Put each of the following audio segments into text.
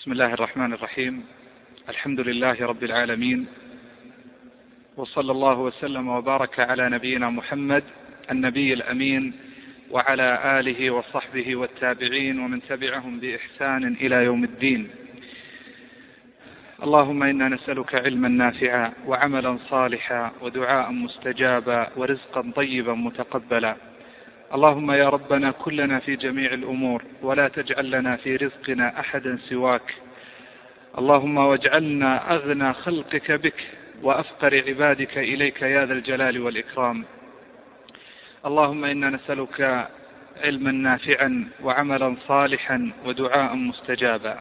بسم الله الرحمن الرحيم. الحمد لله رب العالمين، وصلى الله وسلم وبارك على نبينا محمد النبي الأمين وعلى آله وصحبه والتابعين ومن تبعهم بإحسان إلى يوم الدين. اللهم إنا نسألك علما نافعا وعملا صالحا ودعاء مستجابا ورزقا طيبا متقبلا. اللهم يا ربنا كلنا في جميع الأمور ولا تجعل لنا في رزقنا أحدا سواك. اللهم واجعلنا أغنى خلقك بك وأفقر عبادك إليك يا ذا الجلال والإكرام. اللهم إنا نسألك علما نافعا وعملا صالحا ودعاء مستجابا.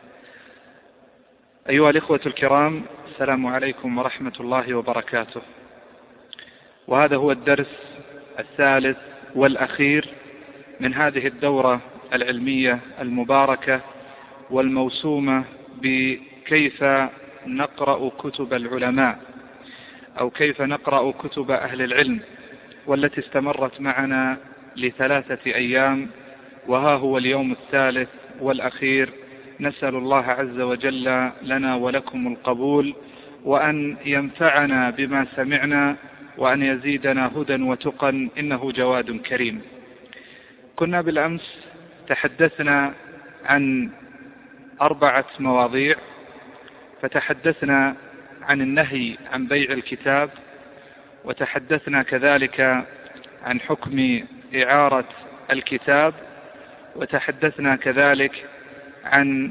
أيها الإخوة الكرام، السلام عليكم ورحمة الله وبركاته. وهذا هو الدرس الثالث والأخير من هذه الدورة العلمية المباركة والموسومة بكيف نقرأ كتب العلماء أو كيف نقرأ كتب أهل العلم، والتي استمرت معنا ل3 أيام، وها هو اليوم الثالث والأخير. نسأل الله عز وجل لنا ولكم القبول، وأن ينفعنا بما سمعنا، وأن يزيدنا هدى وتقى، إنه جواد كريم. كنا بالأمس تحدثنا عن 4 مواضيع، فتحدثنا عن النهي عن بيع الكتاب، وتحدثنا كذلك عن حكم إعارة الكتاب، وتحدثنا كذلك عن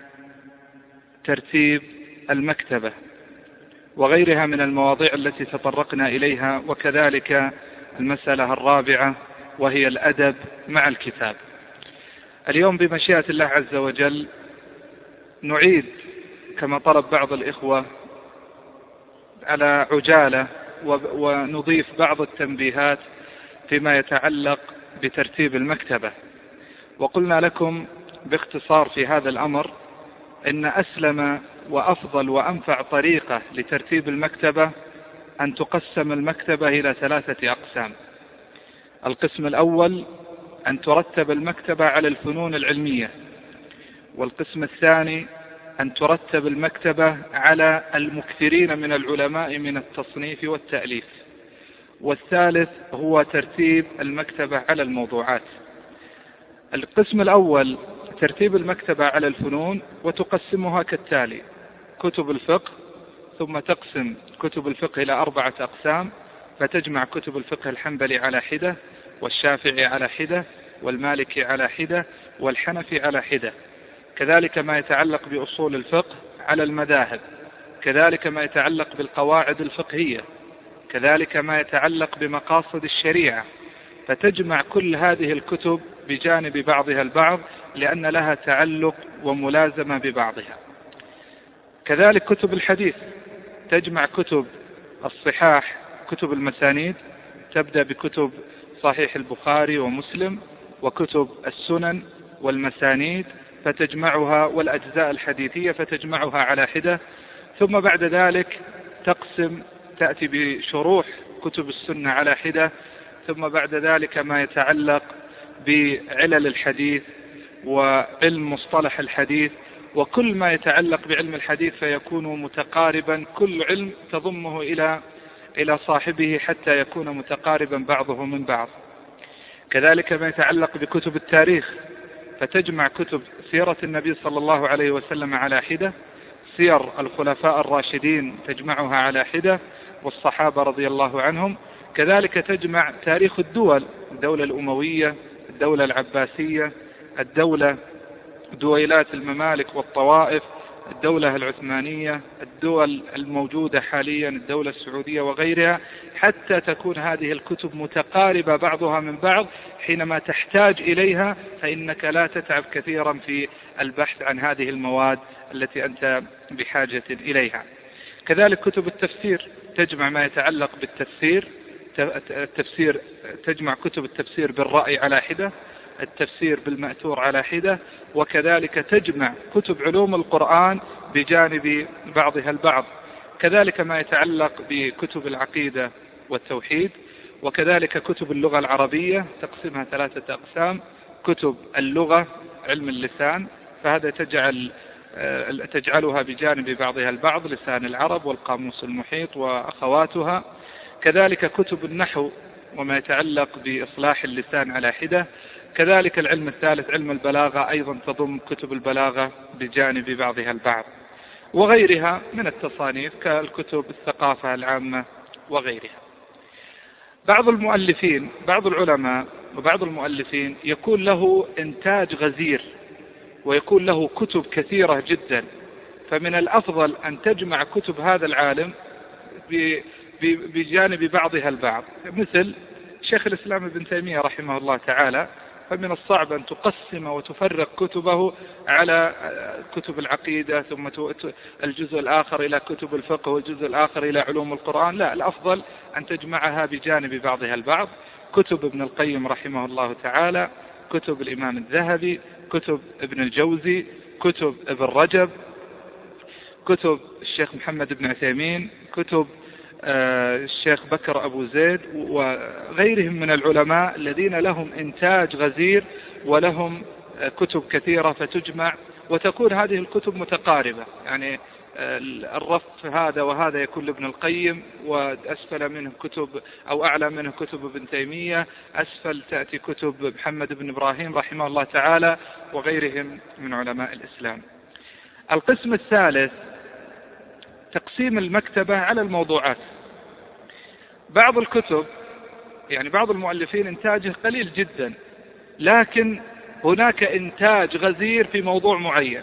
ترتيب المكتبة وغيرها من المواضيع التي تطرقنا إليها، وكذلك المسألة الرابعة وهي الأدب مع الكتاب. اليوم بمشيئة الله عز وجل نعيد كما طلب بعض الإخوة على عجالة، ونضيف بعض التنبيهات فيما يتعلق بترتيب المكتبة. وقلنا لكم باختصار في هذا الأمر إن أسلم وأفضل وأنفع طريقة لترتيب المكتبة أن تقسم المكتبة إلى 3 أقسام. القسم الأول أن ترتب المكتبة على الفنون العلمية، والقسم الثاني أن ترتب المكتبة على المكثرين من العلماء من التصنيف والتأليف، والثالث هو ترتيب المكتبة على الموضوعات. القسم الأول ترتيب المكتبة على الفنون، وتقسمها كالتالي: كتب الفقه، ثم تقسم كتب الفقه إلى 4 أقسام، فتجمع كتب الفقه الحنبلي على حدة، والشافعي على حدة، والمالكي على حدة، والحنفي على حدة. كذلك ما يتعلق بأصول الفقه على المذاهب، كذلك ما يتعلق بالقواعد الفقهية، كذلك ما يتعلق بمقاصد الشريعة، فتجمع كل هذه الكتب بجانب بعضها البعض لأن لها تعلق وملازمة ببعضها. كذلك كتب الحديث تجمع كتب الصحاح، كتب المسانيد، تبدأ بكتب صحيح البخاري ومسلم، وكتب السنن والمسانيد فتجمعها، والأجزاء الحديثية فتجمعها على حدة. ثم بعد ذلك تأتي بشروح كتب السنة على حدة، ثم بعد ذلك ما يتعلق بعلل الحديث وعلم مصطلح الحديث، وكل ما يتعلق بعلم الحديث فيكون متقاربا، كل علم تضمه إلى صاحبه حتى يكون متقاربا بعضه من بعض. كذلك ما يتعلق بكتب التاريخ، فتجمع كتب سيرة النبي صلى الله عليه وسلم على حدة، سير الخلفاء الراشدين تجمعها على حدة، والصحابة رضي الله عنهم. كذلك تجمع تاريخ الدول، الدولة الأموية، الدولة العباسية، دويلات الممالك والطوائف، الدولة العثمانية، الدول الموجودة حاليا، الدولة السعودية وغيرها، حتى تكون هذه الكتب متقاربة بعضها من بعض. حينما تحتاج إليها فإنك لا تتعب كثيرا في البحث عن هذه المواد التي أنت بحاجة إليها. كذلك كتب التفسير تجمع ما يتعلق بالتفسير، تجمع كتب التفسير بالرأي على حدة، التفسير بالمأثور على حدة، وكذلك تجمع كتب علوم القرآن بجانب بعضها البعض. كذلك ما يتعلق بكتب العقيدة والتوحيد، وكذلك كتب اللغة العربية تقسمها 3 أقسام: كتب اللغة، علم اللسان، فهذا تجعل تجعلها بجانب بعضها البعض، لسان العرب والقاموس المحيط وأخواتها. كذلك كتب النحو وما يتعلق بإصلاح اللسان على حدة. كذلك العلم الثالث علم البلاغة، أيضا تضم كتب البلاغة بجانب بعضها البعض، وغيرها من التصانيف كالكتب الثقافة العامة وغيرها. بعض المؤلفين، بعض العلماء وبعض المؤلفين يكون له إنتاج غزير ويكون له كتب كثيرة جدا، فمن الأفضل أن تجمع كتب هذا العالم بجانب بعضها البعض. مثل شيخ الإسلام ابن تيمية رحمه الله تعالى، فمن الصعب أن تقسم وتفرق كتبه على كتب العقيدة ثم الجزء الآخر إلى كتب الفقه والجزء الآخر إلى علوم القرآن. لا، الأفضل أن تجمعها بجانب بعضها البعض. كتب ابن القيم رحمه الله تعالى، كتب الإمام الذهبي، كتب ابن الجوزي، كتب ابن رجب، كتب الشيخ محمد بن عثيمين، كتب الشيخ بكر أبو زيد وغيرهم من العلماء الذين لهم إنتاج غزير ولهم كتب كثيرة، فتجمع وتكون هذه الكتب متقاربة. يعني الرف هذا وهذا يكون لابن القيم، وأسفل منه كتب أو أعلى منه كتب ابن تيمية، أسفل تأتي كتب محمد بن إبراهيم رحمه الله تعالى وغيرهم من علماء الإسلام. القسم الثالث تقسيم المكتبة على الموضوعات. بعض الكتب يعني بعض المؤلفين إنتاجه قليل جدا، لكن هناك إنتاج غزير في موضوع معين.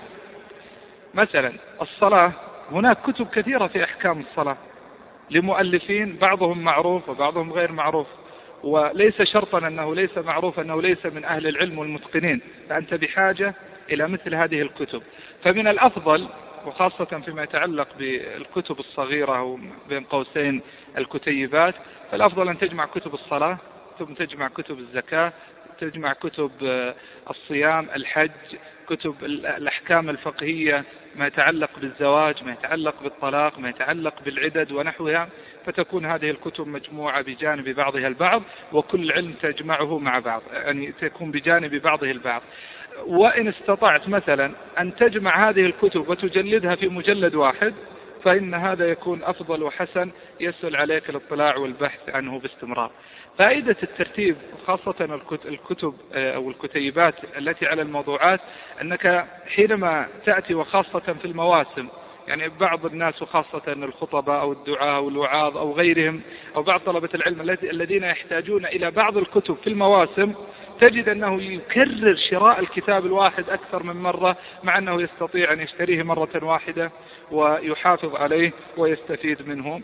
مثلا الصلاة، هناك كتب كثيرة في أحكام الصلاة لمؤلفين، بعضهم معروف وبعضهم غير معروف، وليس شرطا أنه ليس معروف أنه ليس من أهل العلم والمتقنين، فأنت بحاجة إلى مثل هذه الكتب. فمن الأفضل، وخاصة فيما يتعلق بالكتب الصغيرة وبين قوسين الكتيبات، فالأفضل أن تجمع كتب الصلاة، ثم تجمع كتب الزكاة، تجمع كتب الصيام، الحج، كتب الأحكام الفقهية، ما يتعلق بالزواج، ما يتعلق بالطلاق، ما يتعلق بالعدد ونحوها، فتكون هذه الكتب مجموعة بجانب بعضها البعض، وكل علم تجمعه مع بعض، يعني تكون بجانب بعضه البعض. وإن استطعت مثلا أن تجمع هذه الكتب وتجلدها في مجلد واحد، فإن هذا يكون أفضل وحسن، يسهل عليك الاطلاع والبحث عنه باستمرار. فائدة الترتيب خاصة الكتب أو الكتيبات التي على الموضوعات، أنك حينما تأتي وخاصة في المواسم، يعني بعض الناس وخاصة الخطباء أو الدعاء أو الوعاظ أو غيرهم أو بعض طلبة العلم الذين يحتاجون إلى بعض الكتب في المواسم، تجد أنه يكرر شراء الكتاب الواحد أكثر من مرة، مع أنه يستطيع أن يشتريه مرة واحدة ويحافظ عليه ويستفيد منه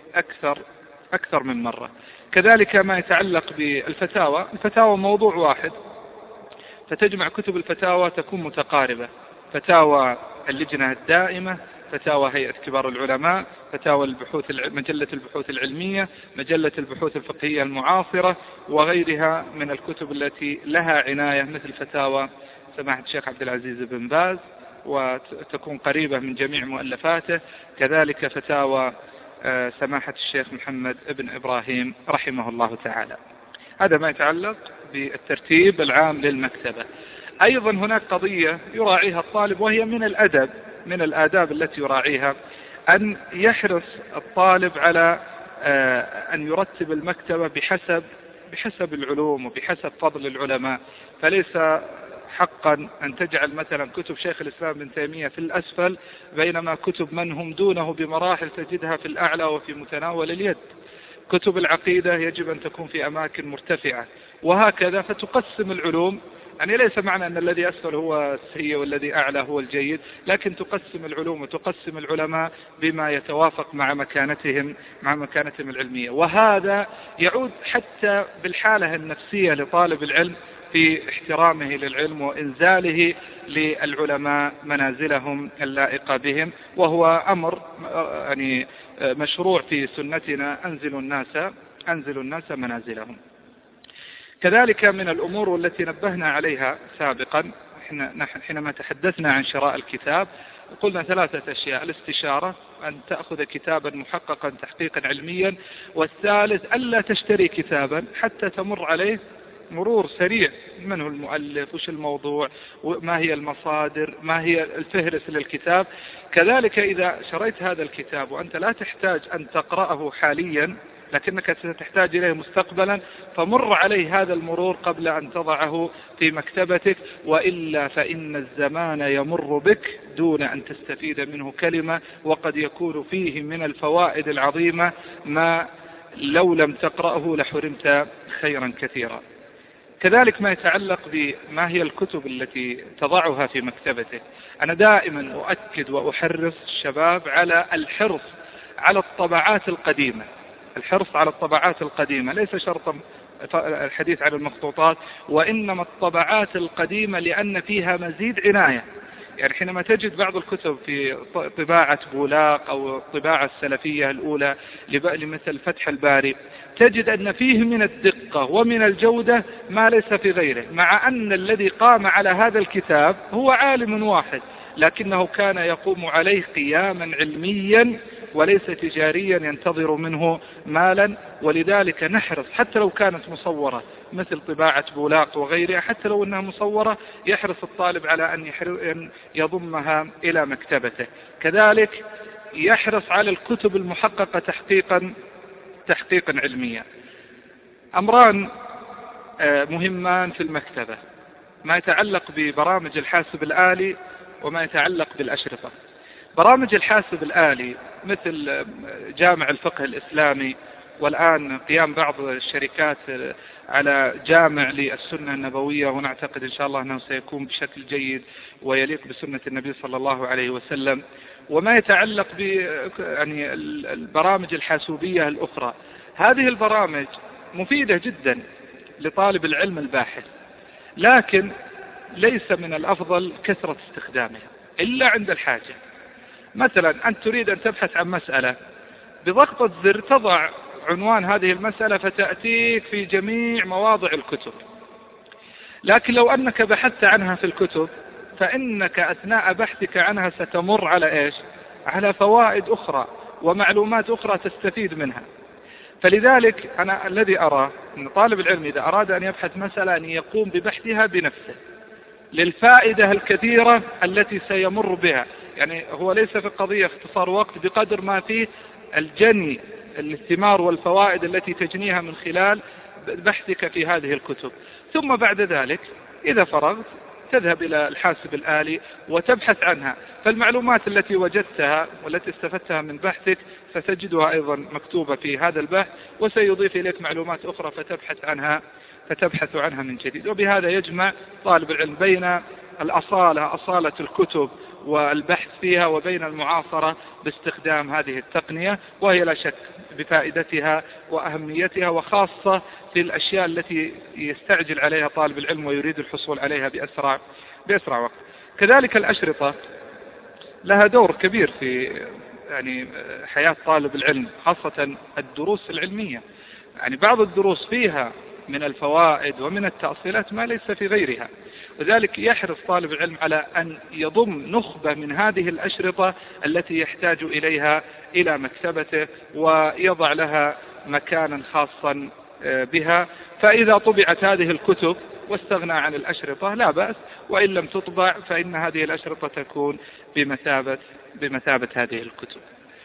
أكثر من مرة. كذلك ما يتعلق بالفتاوى، الفتاوى موضوع واحد، فتجمع كتب الفتاوى تكون متقاربة: فتاوى اللجنة الدائمة، فتاوى هيئة كبار العلماء، فتاوى مجلة البحوث العلمية، مجلة البحوث الفقهية المعاصرة، وغيرها من الكتب التي لها عناية، مثل فتاوى سماحة الشيخ عبد العزيز بن باز وتكون قريبة من جميع مؤلفاته، كذلك فتاوى سماحة الشيخ محمد بن إبراهيم رحمه الله تعالى. هذا ما يتعلق بالترتيب العام للمكتبة. أيضا هناك قضية يراعيها الطالب، وهي من الآداب التي يراعيها، أن يحرص الطالب على أن يرتب المكتبة بحسب العلوم وبحسب فضل العلماء. فليس حقا أن تجعل مثلا كتب شيخ الإسلام ابن تيمية في الأسفل، بينما كتب من هم دونه بمراحل تجدها في الأعلى وفي متناول اليد. كتب العقيدة يجب أن تكون في أماكن مرتفعة، وهكذا. فتقسم العلوم، يعني ليس معنى أن الذي أسفل هو السيء والذي أعلى هو الجيد، لكن تقسم العلوم وتقسم العلماء بما يتوافق مع مكانتهم العلمية. وهذا يعود حتى بالحالة النفسية لطالب العلم في احترامه للعلم وإنزاله للعلماء منازلهم اللائقة بهم، وهو أمر يعني مشروع في سنتنا: أنزلوا الناس منازلهم. كذلك من الأمور التي نبهنا عليها سابقا حينما تحدثنا عن شراء الكتاب، قلنا 3 أشياء: الاستشارة، أن تأخذ كتابا محققا تحقيقا علميا، والثالث ألا تشتري كتابا حتى تمر عليه مرور سريع، من هو المؤلف، وش الموضوع، وما هي المصادر، ما هي الفهرس للكتاب. كذلك إذا شريت هذا الكتاب وأنت لا تحتاج أن تقرأه حاليا لكنك ستحتاج إليه مستقبلا، فمر عليه هذا المرور قبل أن تضعه في مكتبتك، وإلا فإن الزمان يمر بك دون أن تستفيد منه كلمة، وقد يكون فيه من الفوائد العظيمة ما لو لم تقرأه لحرمت خيرا كثيرا. كذلك ما يتعلق بما هي الكتب التي تضعها في مكتبتك. أنا دائما أؤكد وأحرص الشباب على الحرص على الطبعات القديمة. الحرص على الطبعات القديمة ليس شرطا الحديث عن المخطوطات، وإنما الطبعات القديمة لأن فيها مزيد عناية. يعني حينما تجد بعض الكتب في طباعة بولاق أو الطباعة السلفية الأولى لمثل فتح الباري، تجد أن فيه من الدقة ومن الجودة ما ليس في غيره، مع أن الذي قام على هذا الكتاب هو عالم واحد، لكنه كان يقوم عليه قياما علميا وليس تجاريا ينتظر منه مالا. ولذلك نحرص حتى لو كانت مصورة مثل طباعة بولاق وغيرها، حتى لو أنها مصورة يحرص الطالب على أن يضمها إلى مكتبته. كذلك يحرص على الكتب المحققة تحقيقا علميا. أمران مهمان في المكتبة، ما يتعلق ببرامج الحاسب الآلي وما يتعلق بالأشرطة. برامج الحاسب الآلي مثل جامع الفقه الإسلامي، والآن قيام بعض الشركات على جامع للسنة النبوية، ونعتقد إن شاء الله أنه سيكون بشكل جيد ويليق بسنة النبي صلى الله عليه وسلم. وما يتعلق يعني البرامج الحاسوبية الأخرى، هذه البرامج مفيدة جدا لطالب العلم الباحث، لكن ليس من الأفضل كثرة استخدامها إلا عند الحاجة. مثلا أنت تريد أن تبحث عن مسألة، بضغطة زر تضع عنوان هذه المسألة فتأتيك في جميع مواضع الكتب. لكن لو أنك بحثت عنها في الكتب فإنك أثناء بحثك عنها ستمر على إيش؟ على فوائد أخرى ومعلومات أخرى تستفيد منها. فلذلك أنا الذي أرى أن طالب العلم إذا أراد أن يبحث مسألة أن يقوم ببحثها بنفسه للفائدة الكثيرة التي سيمر بها. يعني هو ليس في القضية اختصار وقت بقدر ما فيه الجني الثمار والفوائد التي تجنيها من خلال بحثك في هذه الكتب. ثم بعد ذلك إذا فرغت تذهب إلى الحاسب الآلي وتبحث عنها، فالمعلومات التي وجدتها والتي استفدتها من بحثك ستجدها أيضا مكتوبة في هذا البحث، وسيضيف إليك معلومات أخرى فتبحث عنها من جديد. وبهذا يجمع طالب العلم بين أصالة الكتب والبحث فيها وبين المعاصرة باستخدام هذه التقنية، وهي لا شك بفائدتها وأهميتها، وخاصة في الأشياء التي يستعجل عليها طالب العلم ويريد الحصول عليها بأسرع وقت. كذلك الأشرطة لها دور كبير في يعني حياة طالب العلم، خاصة الدروس العلمية. يعني بعض الدروس فيها من الفوائد ومن التأصيلات ما ليس في غيرها، وذلك يحرص طالب العلم على أن يضم نخبة من هذه الأشرطة التي يحتاج إليها إلى مكتبته ويضع لها مكانا خاصا بها. فإذا طبعت هذه الكتب واستغنى عن الأشرطة لا بأس، وإن لم تطبع فإن هذه الأشرطة تكون بمثابة هذه الكتب.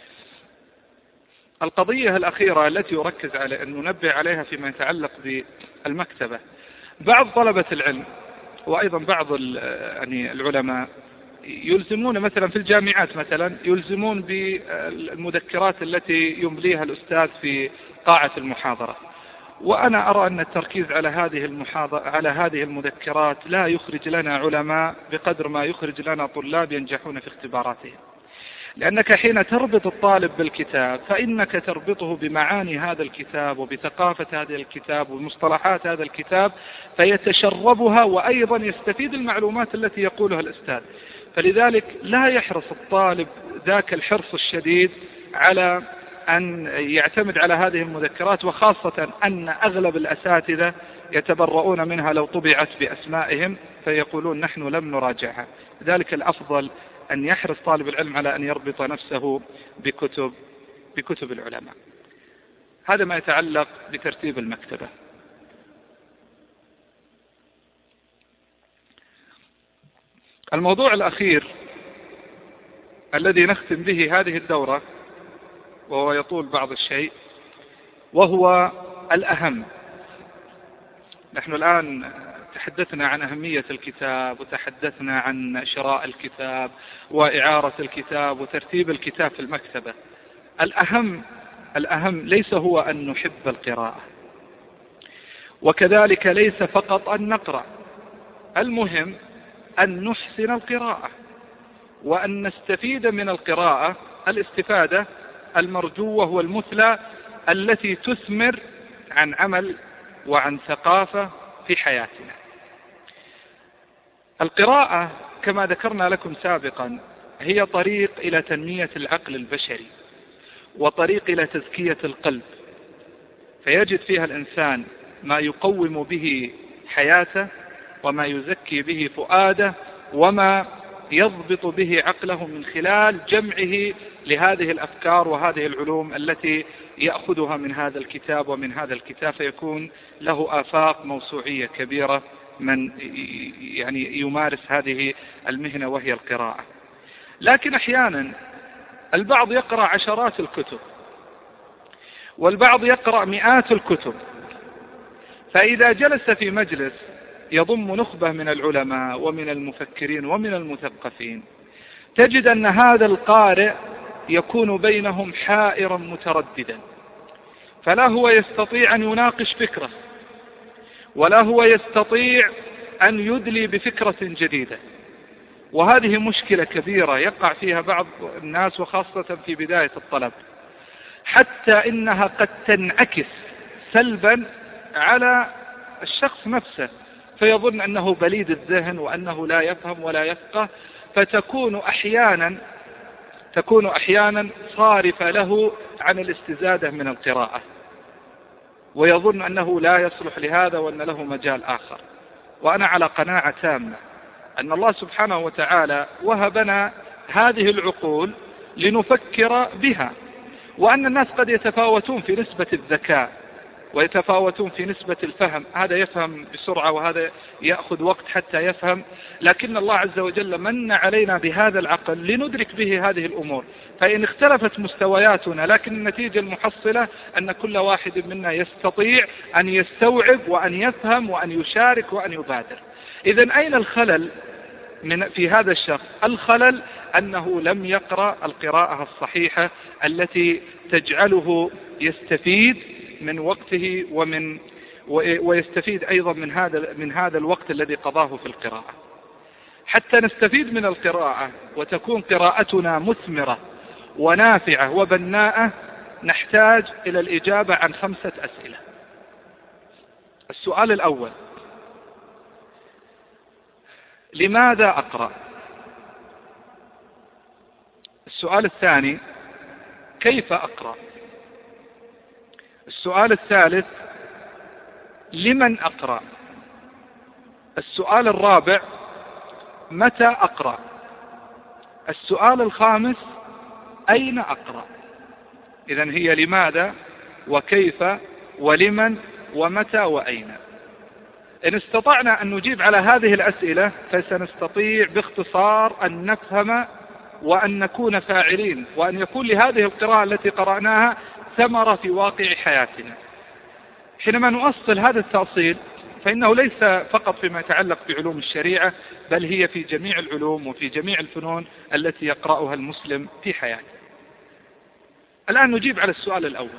القضية الأخيرة التي يركز على أن ننبه عليها فيما يتعلق بالمكتبة، بعض طلبة العلم وأيضا بعض يعني العلماء يلزمون مثلا في الجامعات مثلا يلزمون بالمذكرات التي يمليها الأستاذ في قاعة المحاضرة. وأنا أرى أن التركيز على هذه المذكرات لا يخرج لنا علماء بقدر ما يخرج لنا طلاب ينجحون في اختباراتهم. لأنك حين تربط الطالب بالكتاب فإنك تربطه بمعاني هذا الكتاب وبثقافة هذا الكتاب ومصطلحات هذا الكتاب، فيتشربها وأيضا يستفيد المعلومات التي يقولها الأستاذ. فلذلك لا يحرص الطالب ذاك الحرص الشديد على أن يعتمد على هذه المذكرات، وخاصة أن أغلب الأساتذة يتبرؤون منها لو طبعت بأسمائهم فيقولون نحن لم نراجعها. لذلك الأفضل أن يحرص طالب العلم على أن يربط نفسه بكتب العلماء. هذا ما يتعلق بترتيب المكتبة. الموضوع الأخير الذي نختم به هذه الدورة، وهو يطول بعض الشيء، وهو الأهم. نحن الآن تحدثنا عن أهمية الكتاب، وتحدثنا عن شراء الكتاب وإعارة الكتاب وترتيب الكتاب في المكتبة. الأهم ليس هو أن نحب القراءة، وكذلك ليس فقط أن نقرأ، المهم أن نحسن القراءة وأن نستفيد من القراءة الاستفادة المرجوة والمثلى التي تثمر عن عمل وعن ثقافة في حياتنا. القراءة كما ذكرنا لكم سابقا هي طريق إلى تنمية العقل البشري وطريق إلى تزكية القلب، فيجد فيها الإنسان ما يقوم به حياته وما يزكي به فؤاده وما يضبط به عقله من خلال جمعه لهذه الأفكار وهذه العلوم التي يأخذها من هذا الكتاب ومن هذا الكتاب، فيكون له آفاق موسوعية كبيرة من يعني يمارس هذه المهنة وهي القراءة. لكن أحيانا البعض يقرأ عشرات الكتب والبعض يقرأ مئات الكتب، فإذا جلس في مجلس يضم نخبة من العلماء ومن المفكرين ومن المثقفين، تجد أن هذا القارئ يكون بينهم حائرا مترددا، فلا هو يستطيع أن يناقش فكرة ولا هو يستطيع أن يدلي بفكرة جديدة. وهذه مشكلة كبيرة يقع فيها بعض الناس وخاصة في بداية الطلب، حتى إنها قد تنعكس سلبا على الشخص نفسه، فيظن أنه بليد الذهن وأنه لا يفهم ولا يفقه، فتكون أحيانا صارفة له عن الاستزادة من القراءة، ويظن أنه لا يصلح لهذا وأن له مجال آخر. وأنا على قناعة تامة أن الله سبحانه وتعالى وهبنا هذه العقول لنفكر بها، وأن الناس قد يتفاوتون في نسبة الذكاء ويتفاوتون في نسبة الفهم، هذا يفهم بسرعة وهذا يأخذ وقت حتى يفهم، لكن الله عز وجل من علينا بهذا العقل لندرك به هذه الأمور. فإن اختلفت مستوياتنا لكن النتيجة المحصلة أن كل واحد منا يستطيع أن يستوعب وأن يفهم وأن يشارك وأن يبادر. إذن أين الخلل في هذا الشخص؟ الخلل أنه لم يقرأ القراءة الصحيحة التي تجعله يستفيد من وقته ويستفيد أيضا من هذا الوقت الذي قضاه في القراءة. حتى نستفيد من القراءة وتكون قراءتنا مثمرة ونافعة وبناءة، نحتاج إلى الإجابة عن 5 أسئلة. السؤال الأول: لماذا أقرأ؟ السؤال الثاني: كيف أقرأ؟ السؤال الثالث: لمن أقرأ؟ السؤال الرابع: متى أقرأ؟ السؤال الخامس: أين أقرأ؟ إذن هي لماذا وكيف ولمن ومتى وأين. إن استطعنا أن نجيب على هذه الأسئلة فسنستطيع باختصار أن نفهم وأن نكون فاعلين، وأن يكون لهذه القراءة التي قرأناها ثمرة في واقع حياتنا. حينما نؤصل هذا التأصيل فإنه ليس فقط فيما يتعلق بعلوم الشريعة، بل هي في جميع العلوم وفي جميع الفنون التي يقرأها المسلم في حياته. الآن نجيب على السؤال الأول: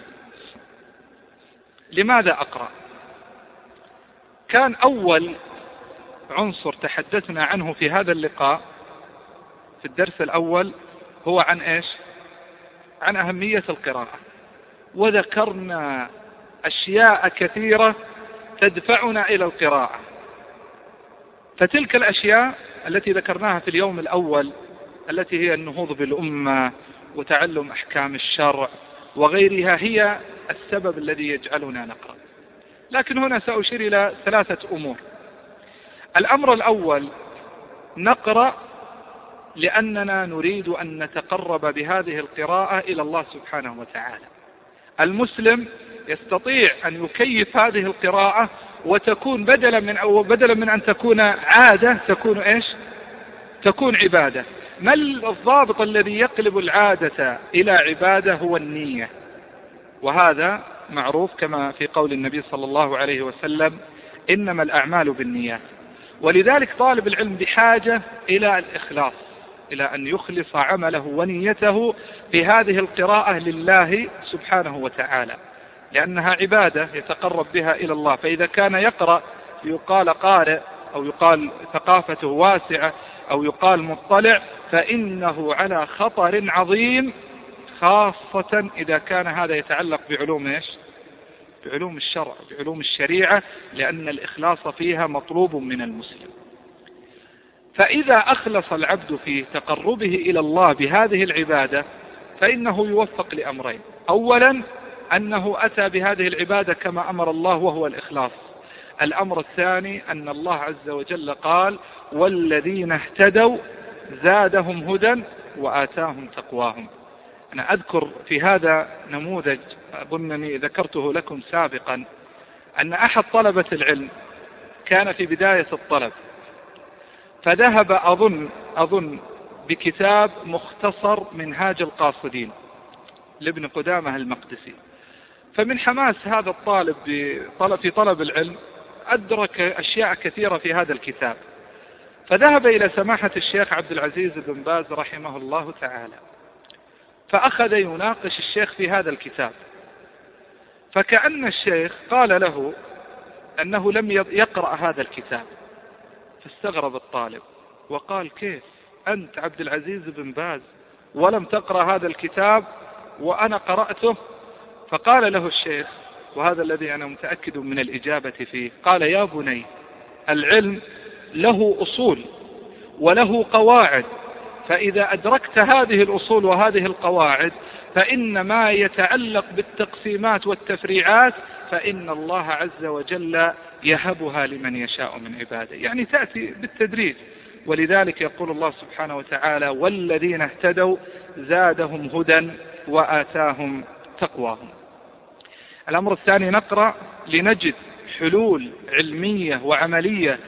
لماذا أقرأ؟ كان أول عنصر تحدثنا عنه في هذا اللقاء في الدرس الأول هو عن إيش؟ عن أهمية القراءة، وذكرنا أشياء كثيرة تدفعنا إلى القراءة. فتلك الأشياء التي ذكرناها في اليوم الأول التي هي النهوض بالأمة وتعلم أحكام الشرع وغيرها هي السبب الذي يجعلنا نقرأ. لكن هنا سأشير إلى 3 أمور. الأمر الأول: نقرأ لأننا نريد أن نتقرب بهذه القراءة إلى الله سبحانه وتعالى. المسلم يستطيع أن يكيف هذه القراءة وتكون بدلا من أن تكون عادة، تكون إيش؟ تكون عبادة. ما الضابط الذي يقلب العادة إلى عبادة؟ هو النية، وهذا معروف كما في قول النبي صلى الله عليه وسلم: إنما الأعمال بالنيات. ولذلك طالب العلم بحاجة إلى الإخلاص، إلى أن يخلص عمله ونيته في هذه القراءة لله سبحانه وتعالى، لأنها عبادة يتقرب بها إلى الله. فإذا كان يقرأ يقال قارئ، أو يقال ثقافته واسعة، أو يقال مطلع، فإنه على خطر عظيم، خاصة إذا كان هذا يتعلق بعلوم إيش؟ بعلوم الشرع، بعلوم الشريعة، لأن الإخلاص فيها مطلوب من المسلم. فإذا أخلص العبد في تقربه إلى الله بهذه العبادة فإنه يوفق لأمرين: أولا أنه أتى بهذه العبادة كما أمر الله وهو الإخلاص. الأمر الثاني أن الله عز وجل قال: والذين اهتدوا زادهم هدى وآتاهم تقواهم. أنا أذكر في هذا نموذج أظنني ذكرته لكم سابقا، أن أحد طلبة العلم كان في بداية الطلب، فذهب أظن بكتاب مختصر منهاج القاصدين لابن قدامة المقدسي. فمن حماس هذا الطالب في طلب العلم أدرك أشياء كثيرة في هذا الكتاب، فذهب إلى سماحة الشيخ عبد العزيز بن باز رحمه الله تعالى، فأخذ يناقش الشيخ في هذا الكتاب. فكأن الشيخ قال له أنه لم يقرأ هذا الكتاب، فاستغرب الطالب وقال: كيف أنت عبد العزيز بن باز ولم تقرأ هذا الكتاب وأنا قرأته؟ فقال له الشيخ، وهذا الذي أنا متأكد من الإجابة فيه، قال: يا بني، العلم له أصول وله قواعد، فإذا أدركت هذه الأصول وهذه القواعد فإن ما يتعلق بالتقسيمات والتفريعات فإن الله عز وجل يهبها لمن يشاء من عباده، يعني تأتي بالتدريج. ولذلك يقول الله سبحانه وتعالى: والذين اهتدوا زادهم هدى وآتاهم تقواهم. الأمر الثاني نقرأ لنجد حلول علمية وعملية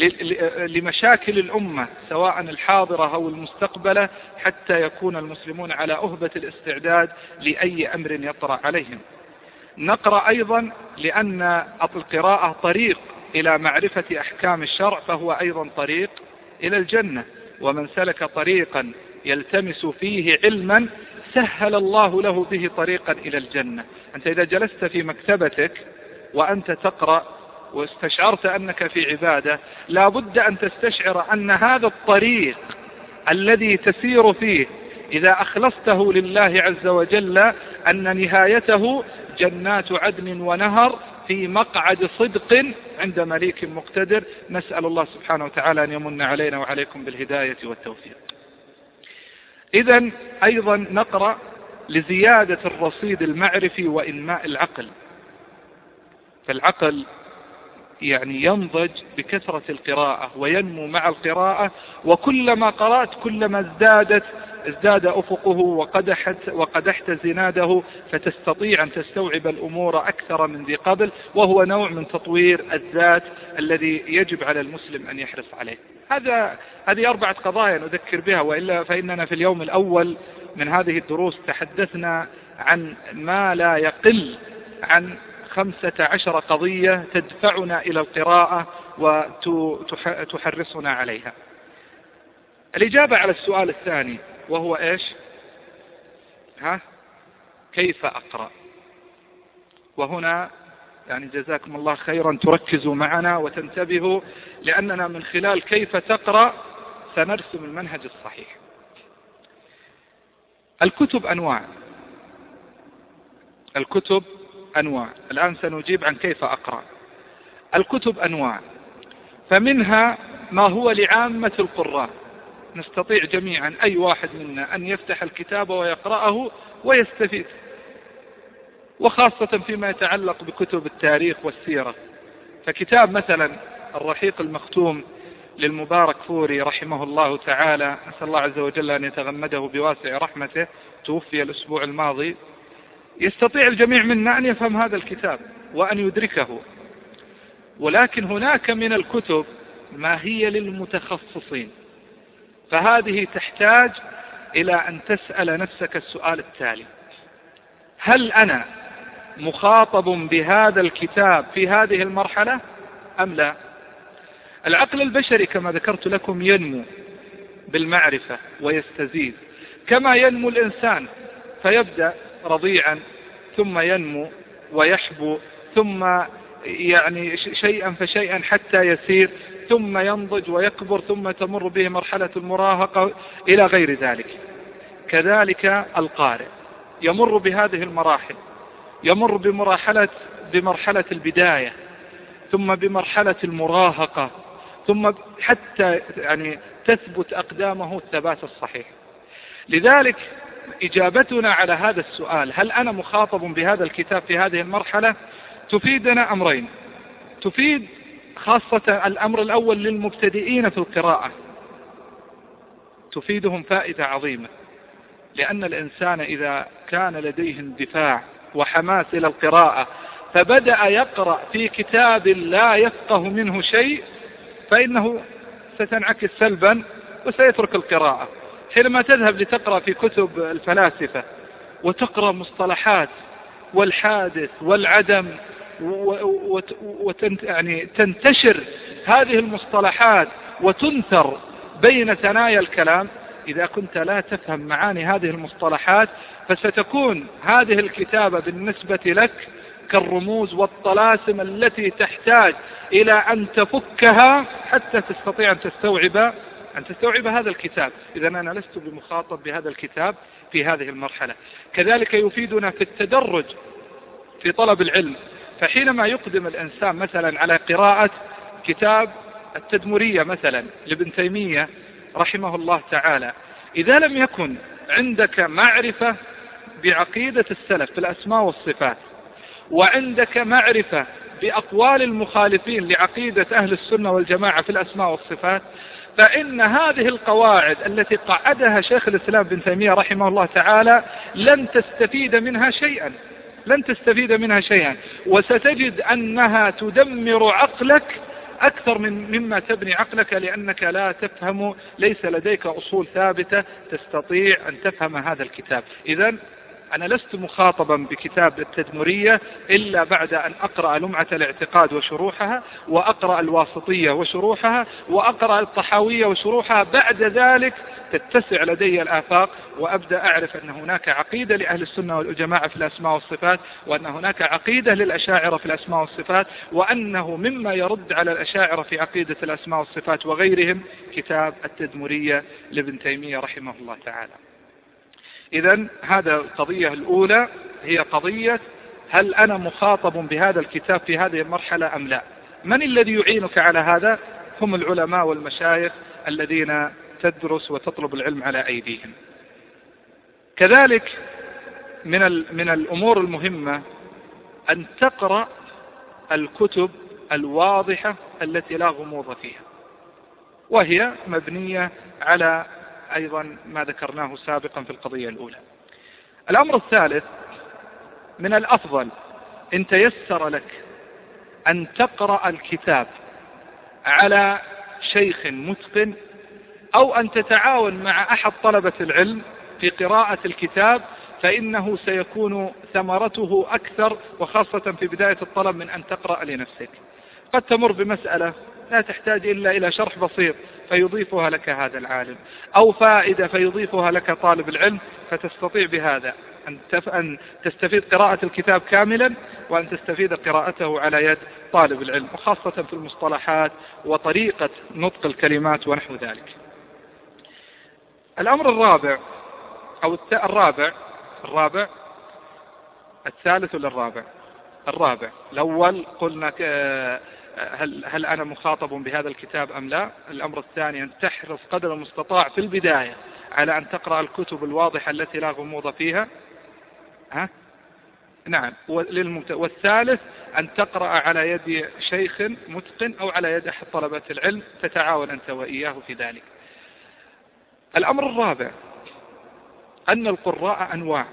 لمشاكل الأمة سواء الحاضرة أو المستقبلة، حتى يكون المسلمون على أهبة الاستعداد لأي أمر يطرأ عليهم. نقرأ أيضا لأن القراءة طريق إلى معرفة أحكام الشرع، فهو أيضا طريق إلى الجنة. ومن سلك طريقا يلتمس فيه علما سهل الله له به طريقا إلى الجنة. أنت إذا جلست في مكتبتك وأنت تقرأ واستشعرت أنك في عبادة، لا بد أن تستشعر أن هذا الطريق الذي تسير فيه إذا أخلصته لله عز وجل أن نهايته جنات عدن ونهر في مقعد صدق عند مليك مقتدر. نسأل الله سبحانه وتعالى أن يمن علينا وعليكم بالهداية والتوفيق. إذن أيضا نقرأ لزيادة الرصيد المعرفي وإنماء العقل، فالعقل يعني ينضج بكثرة القراءة وينمو مع القراءة، وكلما قرأت كلما ازداد أفقه وقدحت زناده، فتستطيع أن تستوعب الأمور أكثر من ذي قبل، وهو نوع من تطوير الذات الذي يجب على المسلم أن يحرص عليه. هذه 4 قضايا نذكر بها، وإلا فإننا في اليوم الأول من هذه الدروس تحدثنا عن ما لا يقل عن 15 قضية تدفعنا إلى القراءة وتحرصنا عليها. الإجابة على السؤال الثاني وهو إيش؟ كيف أقرأ؟ وهنا يعني جزاكم الله خيرا تركزوا معنا وتنتبهوا، لأننا من خلال كيف تقرأ سنرسم المنهج الصحيح. الكتب أنواع. الآن سنجيب عن كيف أقرأ. الكتب أنواع، فمنها ما هو لعامة القراء، نستطيع جميعا أي واحد منا أن يفتح الكتاب ويقرأه ويستفيد، وخاصة فيما يتعلق بكتب التاريخ والسيرة. فكتاب مثلا الرحيق المختوم للمبارك فوري رحمه الله تعالى، نسأل الله عز وجل أن يتغمده بواسع رحمته، توفي الأسبوع الماضي، يستطيع الجميع منا أن يفهم هذا الكتاب وأن يدركه. ولكن هناك من الكتب ما هي للمتخصصين، فهذه تحتاج إلى أن تسأل نفسك السؤال التالي: هل أنا مخاطب بهذا الكتاب في هذه المرحلة أم لا؟ العقل البشري كما ذكرت لكم ينمو بالمعرفة ويستزيد، كما ينمو الإنسان، فيبدأ رضيعا ثم ينمو ويحبو، ثم يعني شيئا فشيئا حتى يسير، ثم ينضج ويكبر، ثم تمر به مرحلة المراهقة إلى غير ذلك. كذلك القارئ يمر بهذه المراحل، يمر بمرحلة البداية، ثم بمرحلة المراهقة، ثم حتى يعني تثبت أقدامه الثبات الصحيح. لذلك إجابتنا على هذا السؤال: هل أنا مخاطب بهذا الكتاب في هذه المرحلة؟ تفيدنا أمرين. تفيد خاصة الأمر الأول للمبتدئين في القراءة، تفيدهم فائدة عظيمة، لأن الإنسان إذا كان لديه اندفاع وحماس إلى القراءة فبدأ يقرأ في كتاب لا يفقه منه شيء، فإنه ستنعكس سلبا وسيترك القراءة. حينما تذهب لتقرأ في كتب الفلاسفة وتقرأ مصطلحات والحادث والعدم يعني تنتشر هذه المصطلحات وتنثر بين ثنايا الكلام، إذا كنت لا تفهم معاني هذه المصطلحات فستكون هذه الكتابة بالنسبة لك كالرموز والطلاسم التي تحتاج إلى أن تفكها حتى تستطيع أن تستوعب هذا الكتاب. إذا أنا لست بمخاطب بهذا الكتاب في هذه المرحلة. كذلك يفيدنا في التدرج في طلب العلم، فحينما يقدم الإنسان مثلا على قراءة كتاب التدمرية مثلا لابن تيمية رحمه الله تعالى، إذا لم يكن عندك معرفة بعقيدة السلف في الأسماء والصفات، وعندك معرفة بأقوال المخالفين لعقيدة أهل السنة والجماعة في الأسماء والصفات، فإن هذه القواعد التي قعدها شيخ الإسلام ابن تيمية رحمه الله تعالى لن تستفيد منها شيئا، وستجد أنها تدمر عقلك أكثر مما تبني عقلك، لأنك لا تفهم، ليس لديك أصول ثابتة تستطيع أن تفهم هذا الكتاب. إذن أنا لست مخاطبا بكتاب التدمرية إلا بعد أن أقرأ لمعة الاعتقاد وشروحها، وأقرأ الواسطية وشروحها، وأقرأ الطحاوية وشروحها. بعد ذلك تتسع لدي الآفاق وأبدأ أعرف أن هناك عقيدة لأهل السنة والجماعة في الأسماء والصفات، وأن هناك عقيدة للأشاعرة في الأسماء والصفات، وأنه مما يرد على الأشاعرة في عقيدة الأسماء والصفات وغيرهم كتاب التدمرية لابن تيمية رحمه الله تعالى. إذن هذا القضية الأولى هي قضية: هل أنا مخاطب بهذا الكتاب في هذه المرحلة أم لا؟ من الذي يعينك على هذا؟ هم العلماء والمشايخ الذين تدرس وتطلب العلم على أيديهم. كذلك من الأمور المهمة أن تقرأ الكتب الواضحة التي لا غموض فيها، وهي مبنية على أيضا ما ذكرناه سابقا في القضية الأولى. الأمر الثالث: من الأفضل إن تيسر لك أن تقرأ الكتاب على شيخ متقن، أو أن تتعاون مع أحد طلبة العلم في قراءة الكتاب، فإنه سيكون ثمرته أكثر، وخاصة في بداية الطلب، من أن تقرأ لنفسك. قد تمر بمسألة لا تحتاج إلا إلى شرح بسيط فيضيفها لك هذا العالم، أو فائدة فيضيفها لك طالب العلم، فتستطيع بهذا أن تستفيد قراءة الكتاب كاملا، وأن تستفيد قراءته على يد طالب العلم، وخاصة في المصطلحات وطريقة نطق الكلمات ونحو ذلك. الأمر الرابع أو الرابع الثالث ولا الرابع؟ الأول قلنا هل أنا مخاطب بهذا الكتاب أم لا؟ الأمر الثاني أن تحرص قدر المستطاع في البداية على أن تقرأ الكتب الواضحة التي لا غموض فيها. نعم. والثالث أن تقرأ على يد شيخ متقن أو على يد أحد طلبة العلم، تتعاون أنت وإياه في ذلك. الأمر الرابع أن القراء أنواع،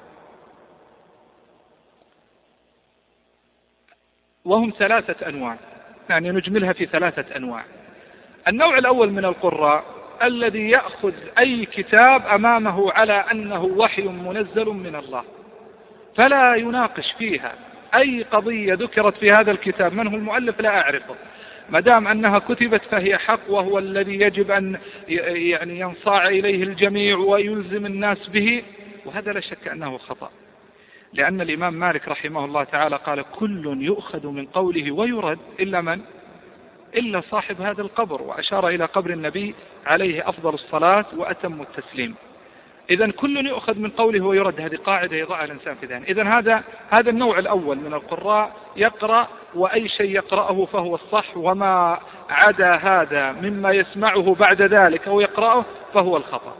وهم 3 أنواع، يعني نجملها في 3 أنواع. النوع الأول من القراء الذي يأخذ أي كتاب أمامه على أنه وحي منزل من الله، فلا يناقش فيها أي قضية ذكرت في هذا الكتاب من هو المؤلف لا أعرفه، ما دام أنها كتبت فهي حق، وهو الذي يجب أن يعني ينصاع إليه الجميع ويلزم الناس به، وهذا لا شك أنه خطأ. لأن الإمام مالك رحمه الله تعالى قال كل يؤخذ من قوله ويرد إلا من؟ إلا صاحب هذا القبر، وأشار إلى قبر النبي عليه أفضل الصلاة وأتم التسليم. إذن كل يؤخذ من قوله ويرد، هذه قاعدة يضعها الإنسان في ذهنه. إذن هذا النوع الأول من القراء، يقرأ وأي شيء يقرأه فهو الصح، وما عدا هذا مما يسمعه بعد ذلك أو يقرأه فهو الخطأ.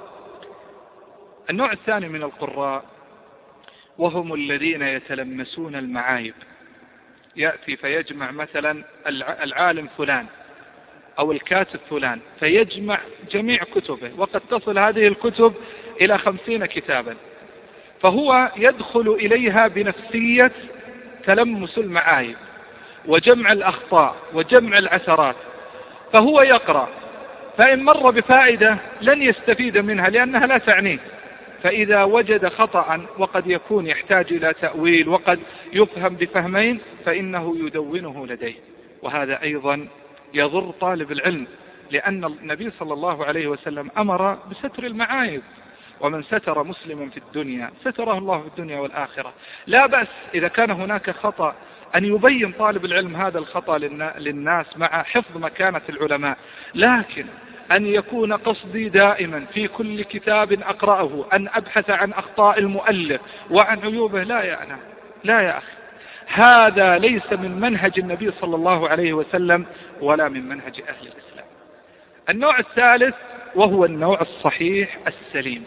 النوع الثاني من القراء وهم الذين يتلمسون المعايب، يأتي فيجمع مثلا العالم فلان أو الكاتب فلان فيجمع جميع كتبه، وقد تصل هذه الكتب إلى 50 كتابا، فهو يدخل إليها بنفسية تلمس المعايب وجمع الأخطاء وجمع العثرات، فهو يقرأ، فإن مر بفائدة لن يستفيد منها لأنها لا تعنيه، فإذا وجد خطأ وقد يكون يحتاج إلى تأويل وقد يفهم بفهمين فإنه يدونه لديه، وهذا أيضا يضر طالب العلم، لأن النبي صلى الله عليه وسلم أمر بستر المعايب، ومن ستر مسلما في الدنيا ستره الله في الدنيا والآخرة. لا بأس إذا كان هناك خطأ أن يبين طالب العلم هذا الخطأ للناس مع حفظ مكانة العلماء، لكن أن يكون قصدي دائما في كل كتاب أقرأه أن أبحث عن أخطاء المؤلف وعن عيوبه، لا يا أخي، هذا ليس من منهج النبي صلى الله عليه وسلم ولا من منهج أهل الإسلام. النوع الثالث وهو النوع الصحيح السليم،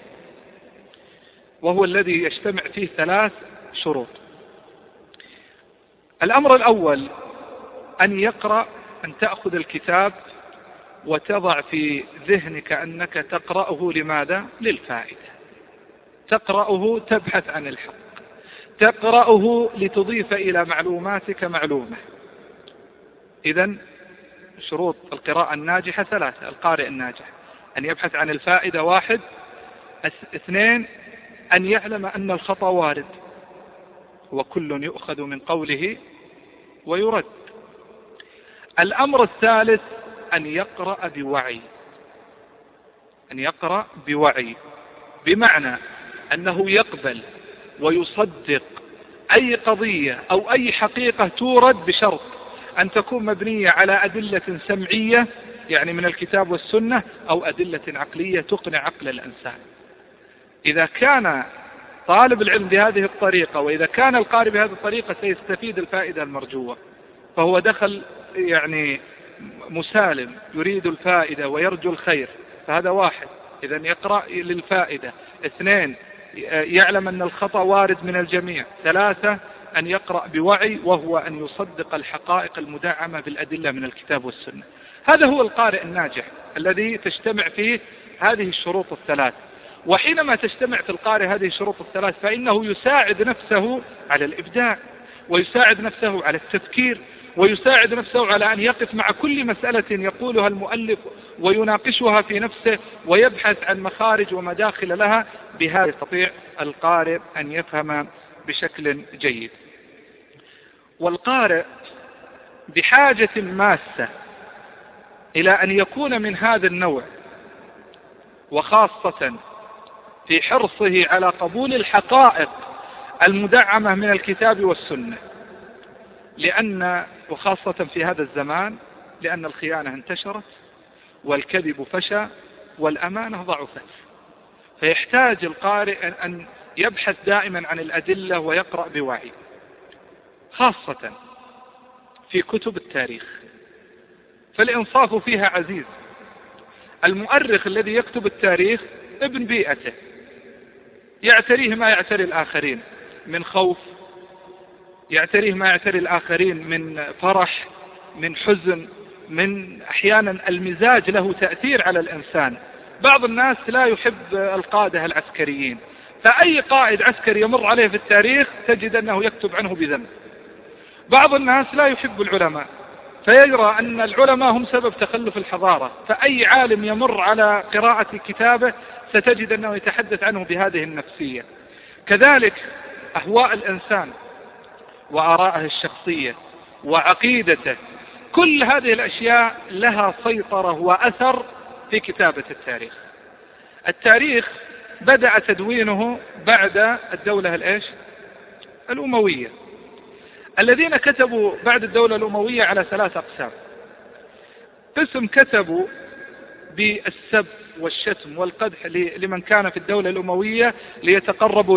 وهو الذي يجتمع فيه 3 شروط. الأمر الأول أن يقرأ، أن تأخذ الكتاب وتضع في ذهنك أنك تقرأه لماذا؟ للفائدة، تقرأه تبحث عن الحق، تقرأه لتضيف إلى معلوماتك معلومة. إذن شروط القراءة الناجحة 3: القارئ الناجح أن يبحث عن الفائدة 1، 2 أن يعلم أن الخطأ وارد، وكل يؤخذ من قوله ويرد. الأمر الثالث أن يقرأ بوعي، أن يقرأ بوعي بمعنى أنه يقبل ويصدق أي قضية أو أي حقيقة تورد، بشرط أن تكون مبنية على أدلة سمعية يعني من الكتاب والسنة، أو أدلة عقلية تقنع عقل الإنسان. إذا كان طالب العلم بهذه الطريقة وإذا كان القارئ بهذه الطريقة سيستفيد الفائدة المرجوة، فهو دخل يعني مسالم يريد الفائدة ويرجو الخير، فهذا 1. إذن يقرأ للفائدة. 2 يعلم أن الخطأ وارد من الجميع. 3 أن يقرأ بوعي، وهو أن يصدق الحقائق المدعمة بالأدلة من الكتاب والسنة. هذا هو القارئ الناجح الذي تجتمع فيه هذه الشروط ال3. وحينما تجتمع في القارئ هذه الشروط ال3 فإنه يساعد نفسه على الإبداع، ويساعد نفسه على التفكير، ويساعد نفسه على أن يقف مع كل مسألة يقولها المؤلف ويناقشها في نفسه ويبحث عن مخارج ومداخل لها. بهذا يستطيع القارئ أن يفهم بشكل جيد. والقارئ بحاجة ماسة إلى أن يكون من هذا النوع، وخاصة في حرصه على قبول الحقائق المدعمة من الكتاب والسنة، وخاصة في هذا الزمان، لأن الخيانة انتشرت والكذب فشى والأمانة ضعفت، فيحتاج القارئ أن يبحث دائما عن الأدلة ويقرأ بوعي، خاصة في كتب التاريخ، فالإنصاف فيها عزيز. المؤرخ الذي يكتب التاريخ ابن بيئته، يعتريه ما يعتري الآخرين من خوف، يعتريه ما يعتري الآخرين من فرح، من حزن، من أحيانا المزاج له تأثير على الإنسان. بعض الناس لا يحب القادة العسكريين، فأي قائد عسكري يمر عليه في التاريخ تجد أنه يكتب عنه بذنب. بعض الناس لا يحب العلماء، فيرى أن العلماء هم سبب تخلف الحضارة، فأي عالم يمر على قراءة كتابه ستجد أنه يتحدث عنه بهذه النفسية. كذلك أهواء الإنسان وآراءه الشخصية وعقيدته، كل هذه الأشياء لها سيطرة وأثر في كتابة التاريخ. التاريخ بدأ تدوينه بعد الدولة الأموية. الذين كتبوا بعد الدولة الأموية على 3 أقسام. قسم كتبوا بالسب والشتم والقدح لمن كان في الدولة الأموية ليتقربوا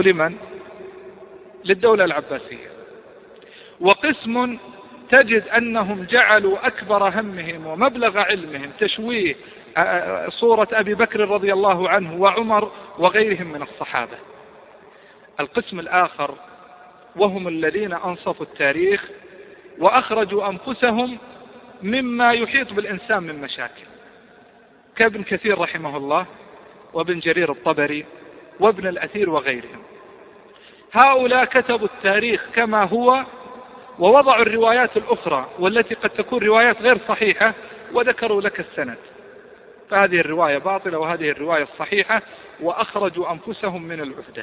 للدولة العباسية. وقسم تجد أنهم جعلوا أكبر همهم ومبلغ علمهم تشويه صورة أبي بكر رضي الله عنه وعمر وغيرهم من الصحابة. القسم الآخر وهم الذين أنصفوا التاريخ وأخرجوا أنفسهم مما يحيط بالإنسان من مشاكل، كابن كثير رحمه الله وابن جرير الطبري وابن الأثير وغيرهم. هؤلاء كتبوا التاريخ كما هو ووضعوا الروايات الأخرى والتي قد تكون روايات غير صحيحة وذكروا لك السند، فهذه الرواية باطلة وهذه الرواية الصحيحة، وأخرجوا أنفسهم من العهدة.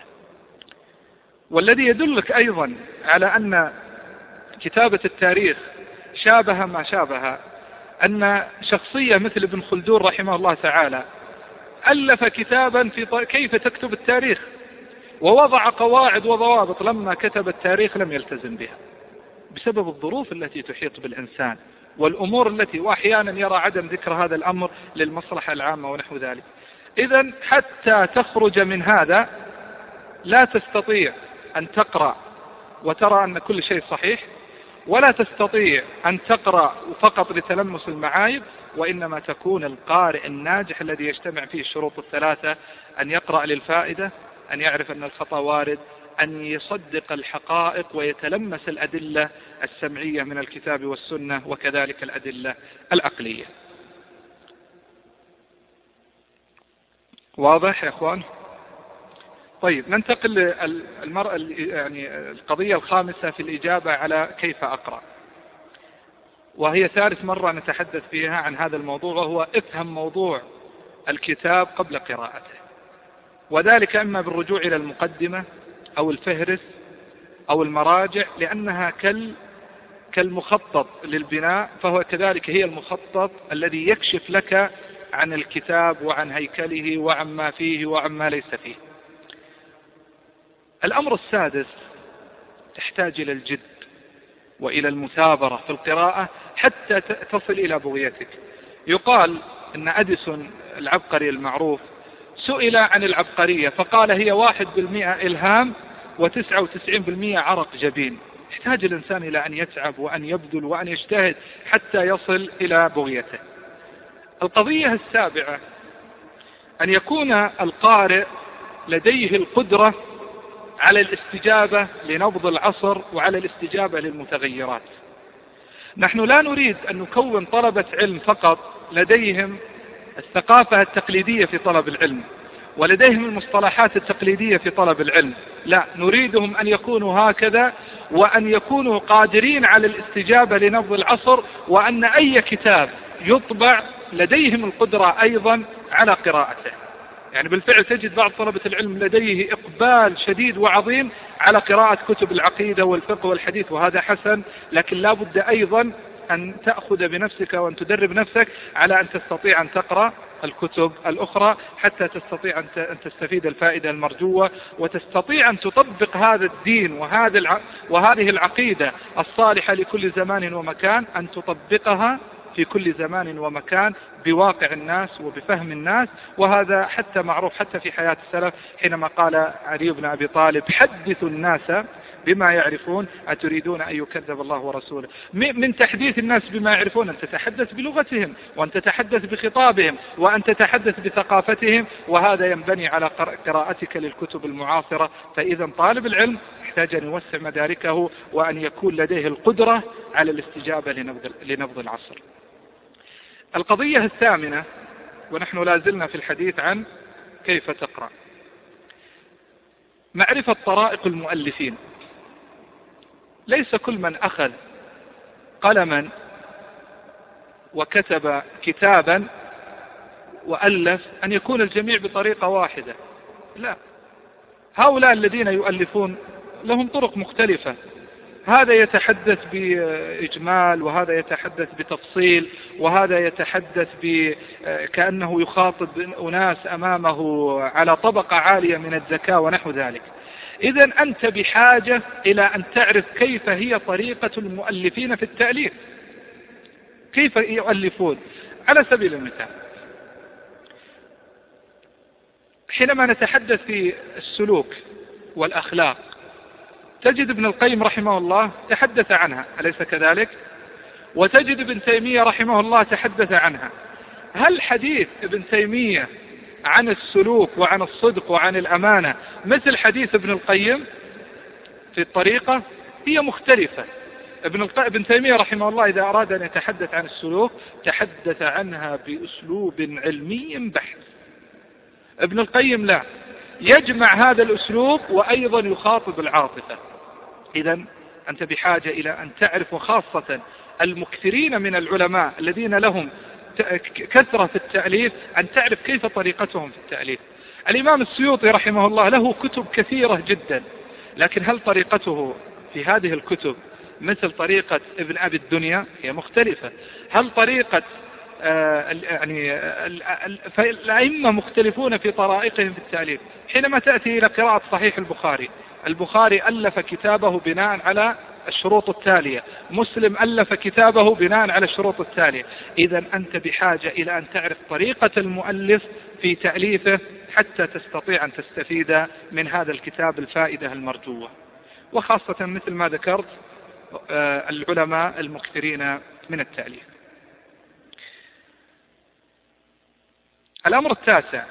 والذي يدلك أيضا على أن كتابة التاريخ شابه ما شابه أن شخصية مثل ابن خلدون رحمه الله تعالى ألف كتابا في كيف تكتب التاريخ، ووضع قواعد وضوابط، لما كتب التاريخ لم يلتزم بها بسبب الظروف التي تحيط بالإنسان والأمور التي، وأحيانا يرى عدم ذكر هذا الأمر للمصلحة العامة ونحو ذلك. إذن حتى تخرج من هذا لا تستطيع أن تقرأ وترى أن كل شيء صحيح، ولا تستطيع أن تقرأ فقط لتلمس المعايب، وإنما تكون القارئ الناجح الذي يجتمع فيه الشروط الثلاثة: أن يقرأ للفائدة، أن يعرف أن الخطأ وارد، أن يصدق الحقائق ويتلمس الأدلة السمعية من الكتاب والسنة، وكذلك الأدلة العقلية. واضح يا أخوان؟ طيب ننتقل القضية الخامسة في الإجابة على كيف أقرأ، وهي ثالث مرة نتحدث فيها عن هذا الموضوع، وهو افهم موضوع الكتاب قبل قراءته، وذلك إما بالرجوع إلى المقدمة أو الفهرس أو المراجع، لأنها كالمخطط للبناء، فهو كذلك هي المخطط الذي يكشف لك عن الكتاب وعن هيكله وعن ما فيه وعن ما ليس فيه. الأمر السادس: تحتاج إلى الجد وإلى المثابرة في القراءة حتى تصل إلى بغيتك. يقال أن أديسون العبقري المعروف سئل عن العبقرية فقال: هي 1% إلهام و99% عرق جبين. يحتاج الإنسان إلى أن يتعب وأن يبذل وأن يجتهد حتى يصل إلى بغيته. القضية السابعة: أن يكون القارئ لديه القدرة على الاستجابة لنبض العصر وعلى الاستجابة للمتغيرات. نحن لا نريد أن نكون طلبة علم فقط لديهم الثقافة التقليدية في طلب العلم ولديهم المصطلحات التقليدية في طلب العلم، لا، نريدهم أن يكونوا هكذا، وأن يكونوا قادرين على الاستجابة لنبض العصر، وأن أي كتاب يطبع لديهم القدرة أيضا على قراءته. يعني بالفعل تجد بعض طلبة العلم لديه إقبال شديد وعظيم على قراءة كتب العقيدة والفقه والحديث، وهذا حسن، لكن لا بد أيضا أن تأخذ بنفسك وأن تدرب نفسك على أن تستطيع أن تقرأ الكتب الأخرى حتى تستطيع أن تستفيد الفائدة المرجوة، وتستطيع أن تطبق هذا الدين وهذه العقيدة الصالحة لكل زمان ومكان، أن تطبقها في كل زمان ومكان بواقع الناس وبفهم الناس. وهذا حتى معروف حتى في حياة السلف، حينما قال علي بن أبي طالب: حدثوا الناس بما يعرفون أتريدون أن يكذب الله ورسوله. من تحديث الناس بما يعرفون أن تتحدث بلغتهم، وأن تتحدث بخطابهم، وأن تتحدث بثقافتهم، وهذا ينبني على قراءتك للكتب المعاصرة. فإذا طالب العلم يحتاج أن يوسع مداركه وأن يكون لديه القدرة على الاستجابة لنبض العصر. القضية الثامنة، ونحن لازلنا في الحديث عن كيف تقرأ: معرفة طرائق المؤلفين. ليس كل من أخذ قلما وكتب كتابا وألف أن يكون الجميع بطريقة واحدة. لا، هؤلاء الذين يؤلفون لهم طرق مختلفة، هذا يتحدث بإجمال، وهذا يتحدث بتفصيل، وهذا يتحدث كأنه يخاطب أناس أمامه على طبقة عالية من الذكاء ونحو ذلك. إذن أنت بحاجة إلى أن تعرف كيف هي طريقة المؤلفين في التأليف، كيف يؤلفون. على سبيل المثال، حينما نتحدث في السلوك والأخلاق تجد ابن القيم رحمه الله تحدث عنها، أليس كذلك؟ وتجد ابن تيمية رحمه الله تحدث عنها. هل حديث ابن تيمية عن السلوك وعن الصدق وعن الأمانة مثل حديث ابن القيم في الطريقة؟ هي مختلفة. ابن تيمية رحمه الله إذا أراد أن يتحدث عن السلوك تحدث عنها بأسلوب علمي بحت. ابن القيم لا، يجمع هذا الأسلوب وأيضا يخاطب العاطفة. إذن أنت بحاجة إلى أن تعرف، وخاصة المكثرين من العلماء الذين لهم كثرة في التأليف، أن تعرف كيف طريقتهم في التأليف. الإمام السيوطي رحمه الله له كتب كثيرة جدا، لكن هل طريقته في هذه الكتب مثل طريقة ابن أبي الدنيا؟ هي مختلفة. هل طريقة فالأئمة مختلفون في طرائقهم في التأليف. حينما تأتي إلى قراءة صحيح البخاري ألف كتابه بناء على الشروط التالية، مسلم ألف كتابه بناء على الشروط التالية. إذن أنت بحاجة إلى أن تعرف طريقة المؤلف في تأليفه حتى تستطيع أن تستفيد من هذا الكتاب الفائدة المرجوة، وخاصة مثل ما ذكرت العلماء المكثرين من التأليف. الأمر التاسع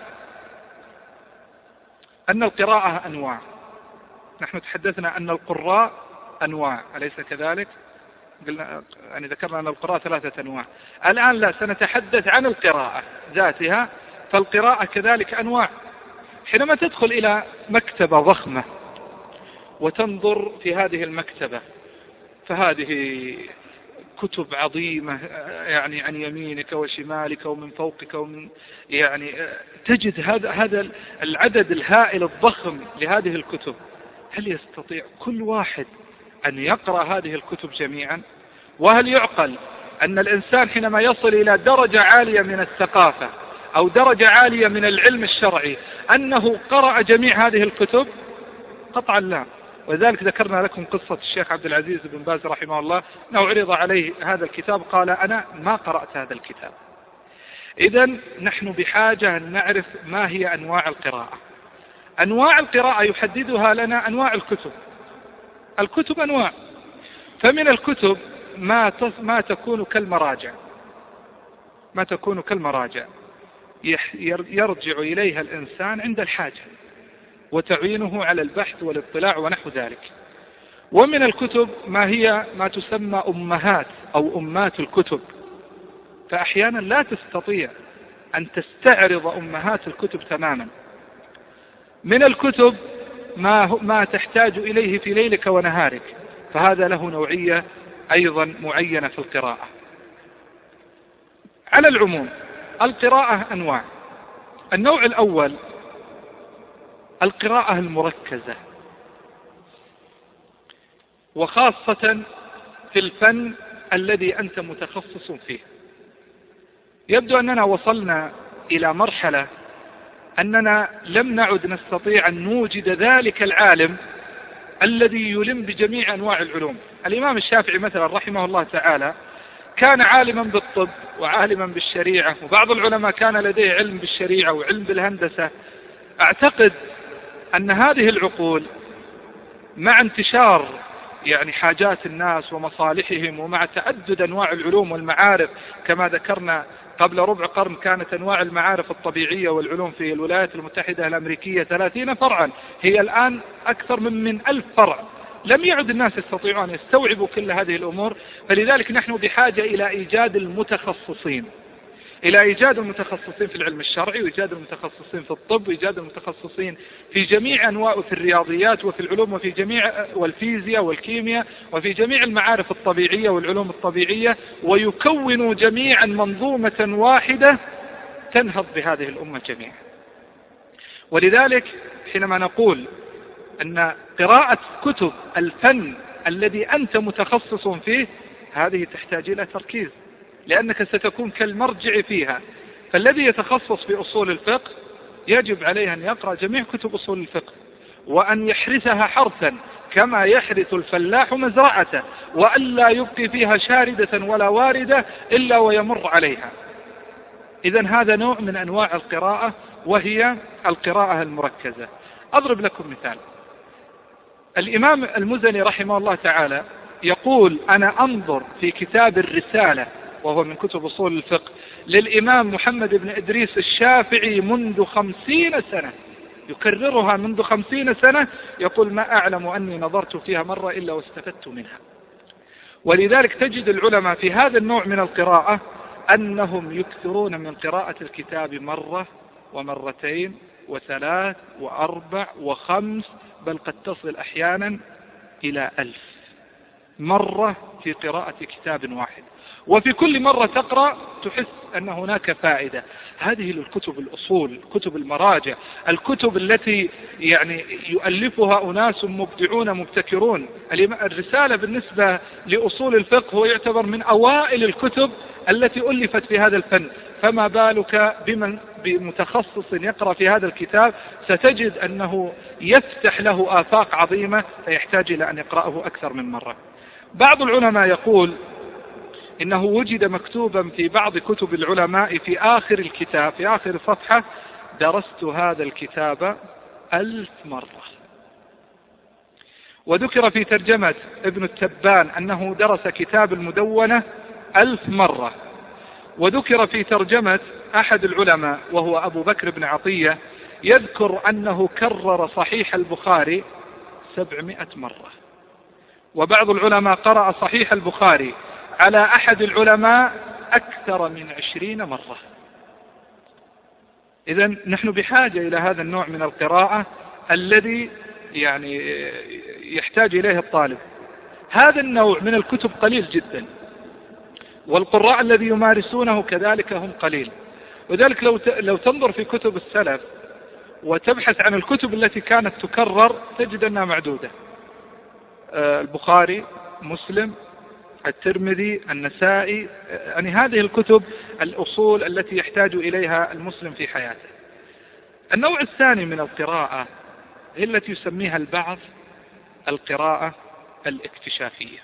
أن القراءة أنواع. نحن تحدثنا أن القراء أنواع، أليس كذلك؟ يعني ذكرنا أن القراءة 3 أنواع. الآن لا، سنتحدث عن القراءة ذاتها، فالقراءة كذلك أنواع. حينما تدخل إلى مكتبة ضخمة وتنظر في هذه المكتبة، فهذه كتب عظيمة يعني عن يمينك وشمالك ومن فوقك ومن تجد هذا العدد الهائل الضخم لهذه الكتب. هل يستطيع كل واحد أن يقرأ هذه الكتب جميعا؟ وهل يعقل أن الإنسان حينما يصل إلى درجة عالية من الثقافة أو درجة عالية من العلم الشرعي أنه قرأ جميع هذه الكتب؟ قطعا لا. وذلك ذكرنا لكم قصة الشيخ عبد العزيز بن باز رحمه الله، أنه عرض عليه هذا الكتاب قال أنا ما قرأت هذا الكتاب. إذن نحن بحاجة أن نعرف ما هي أنواع القراءة. أنواع القراءة يحددها لنا أنواع الكتب. الكتب أنواع، فمن الكتب ما تكون كالمراجع يرجع إليها الإنسان عند الحاجة وتعينه على البحث والاطلاع ونحو ذلك. ومن الكتب ما تسمى أمهات أو أمات الكتب، فأحيانا لا تستطيع أن تستعرض أمهات الكتب تماما. من الكتب ما تحتاج إليه في ليلك ونهارك، فهذا له نوعية أيضا معينة في القراءة. على العموم القراءة أنواع. النوع الأول القراءة المركزة، وخاصة في الفن الذي أنت متخصص فيه. يبدو أننا وصلنا إلى مرحلة أننا لم نعد نستطيع أن نوجد ذلك العالم الذي يلم بجميع أنواع العلوم. الإمام الشافعي مثلا رحمه الله تعالى كان عالما بالطب وعالما بالشريعة، وبعض العلماء كان لديه علم بالشريعة وعلم بالهندسة. أعتقد أن هذه العقول مع انتشار حاجات الناس ومصالحهم، ومع تعدد أنواع العلوم والمعارف، كما ذكرنا قبل ربع قرن كانت أنواع المعارف الطبيعية والعلوم في الولايات المتحدة الأمريكية 30 فرعا، هي الآن أكثر من 1000 فرع. لم يعد الناس يستطيعون أن يستوعبوا كل هذه الأمور، فلذلك نحن بحاجة إلى إيجاد المتخصصين. إلى إيجاد المتخصصين في العلم الشرعي، وإيجاد المتخصصين في الطب، وإيجاد المتخصصين في جميع أنواع، في الرياضيات وفي العلوم وفي جميع، والفيزياء والكيمياء وفي جميع المعارف الطبيعية والعلوم الطبيعية، ويكونوا جميعا منظومة واحدة تنهض بهذه الأمة جميعا. ولذلك حينما نقول أن قراءة كتب الفن الذي أنت متخصص فيه هذه تحتاج إلى تركيز، لأنك ستكون كالمرجع فيها. فالذي يتخصص في أصول الفقه يجب عليه أن يقرأ جميع كتب أصول الفقه، وأن يحرسها حرثا كما يحرث الفلاح مزرعته، وألا يبقي فيها شاردة ولا واردة إلا ويمر عليها. إذن هذا نوع من أنواع القراءة، وهي القراءة المركزة. أضرب لكم مثال. الإمام المزني رحمه الله تعالى يقول: أنا أنظر في كتاب الرسالة، وهو من كتب أصول الفقه، للإمام محمد بن إدريس الشافعي منذ 50 سنة، يكررها منذ 50 سنة، يقول: ما أعلم أني نظرت فيها مرة إلا واستفدت منها. ولذلك تجد العلماء في هذا النوع من القراءة أنهم يكثرون من قراءة الكتاب مرة ومرتين وثلاث وأربع وخمس، بل قد تصل أحيانا إلى 1000 مرة في قراءة كتاب واحد، وفي كل مرة تقرأ تحس أن هناك فائدة. هذه للكتب الأصول، كتب المراجع، الكتب التي يعني يؤلفها أناس مبدعون مبتكرون. الرسالة بالنسبة لأصول الفقه هو يعتبر من أوائل الكتب التي ألفت في هذا الفن، فما بالك بمتخصص يقرأ في هذا الكتاب، ستجد أنه يفتح له آفاق عظيمة، فيحتاج إلى أن يقرأه أكثر من مرة. بعض العلماء يقول إنه وجد مكتوبا في بعض كتب العلماء في آخر الكتاب، في آخر صفحة: درست هذا الكتاب 1000 مرة. وذكر في ترجمة ابن التبان أنه درس كتاب المدونة 1000 مرة. وذكر في ترجمة أحد العلماء وهو أبو بكر بن عطية يذكر أنه كرر صحيح البخاري 700 مرة. وبعض العلماء قرأ صحيح البخاري على أحد العلماء أكثر من 20 مرة. إذن نحن بحاجة إلى هذا النوع من القراءة الذي يعني يحتاج إليه الطالب. هذا النوع من الكتب قليل جدا، والقراء الذي يمارسونه كذلك هم قليل. وذلك لو تنظر في كتب السلف وتبحث عن الكتب التي كانت تكرر تجد أنها معدودة: البخاري، مسلم، الترمذي، النسائي، يعني هذه الكتب الأصول التي يحتاج إليها المسلم في حياته. النوع الثاني من القراءة هي التي يسميها البعض القراءة الاكتشافية.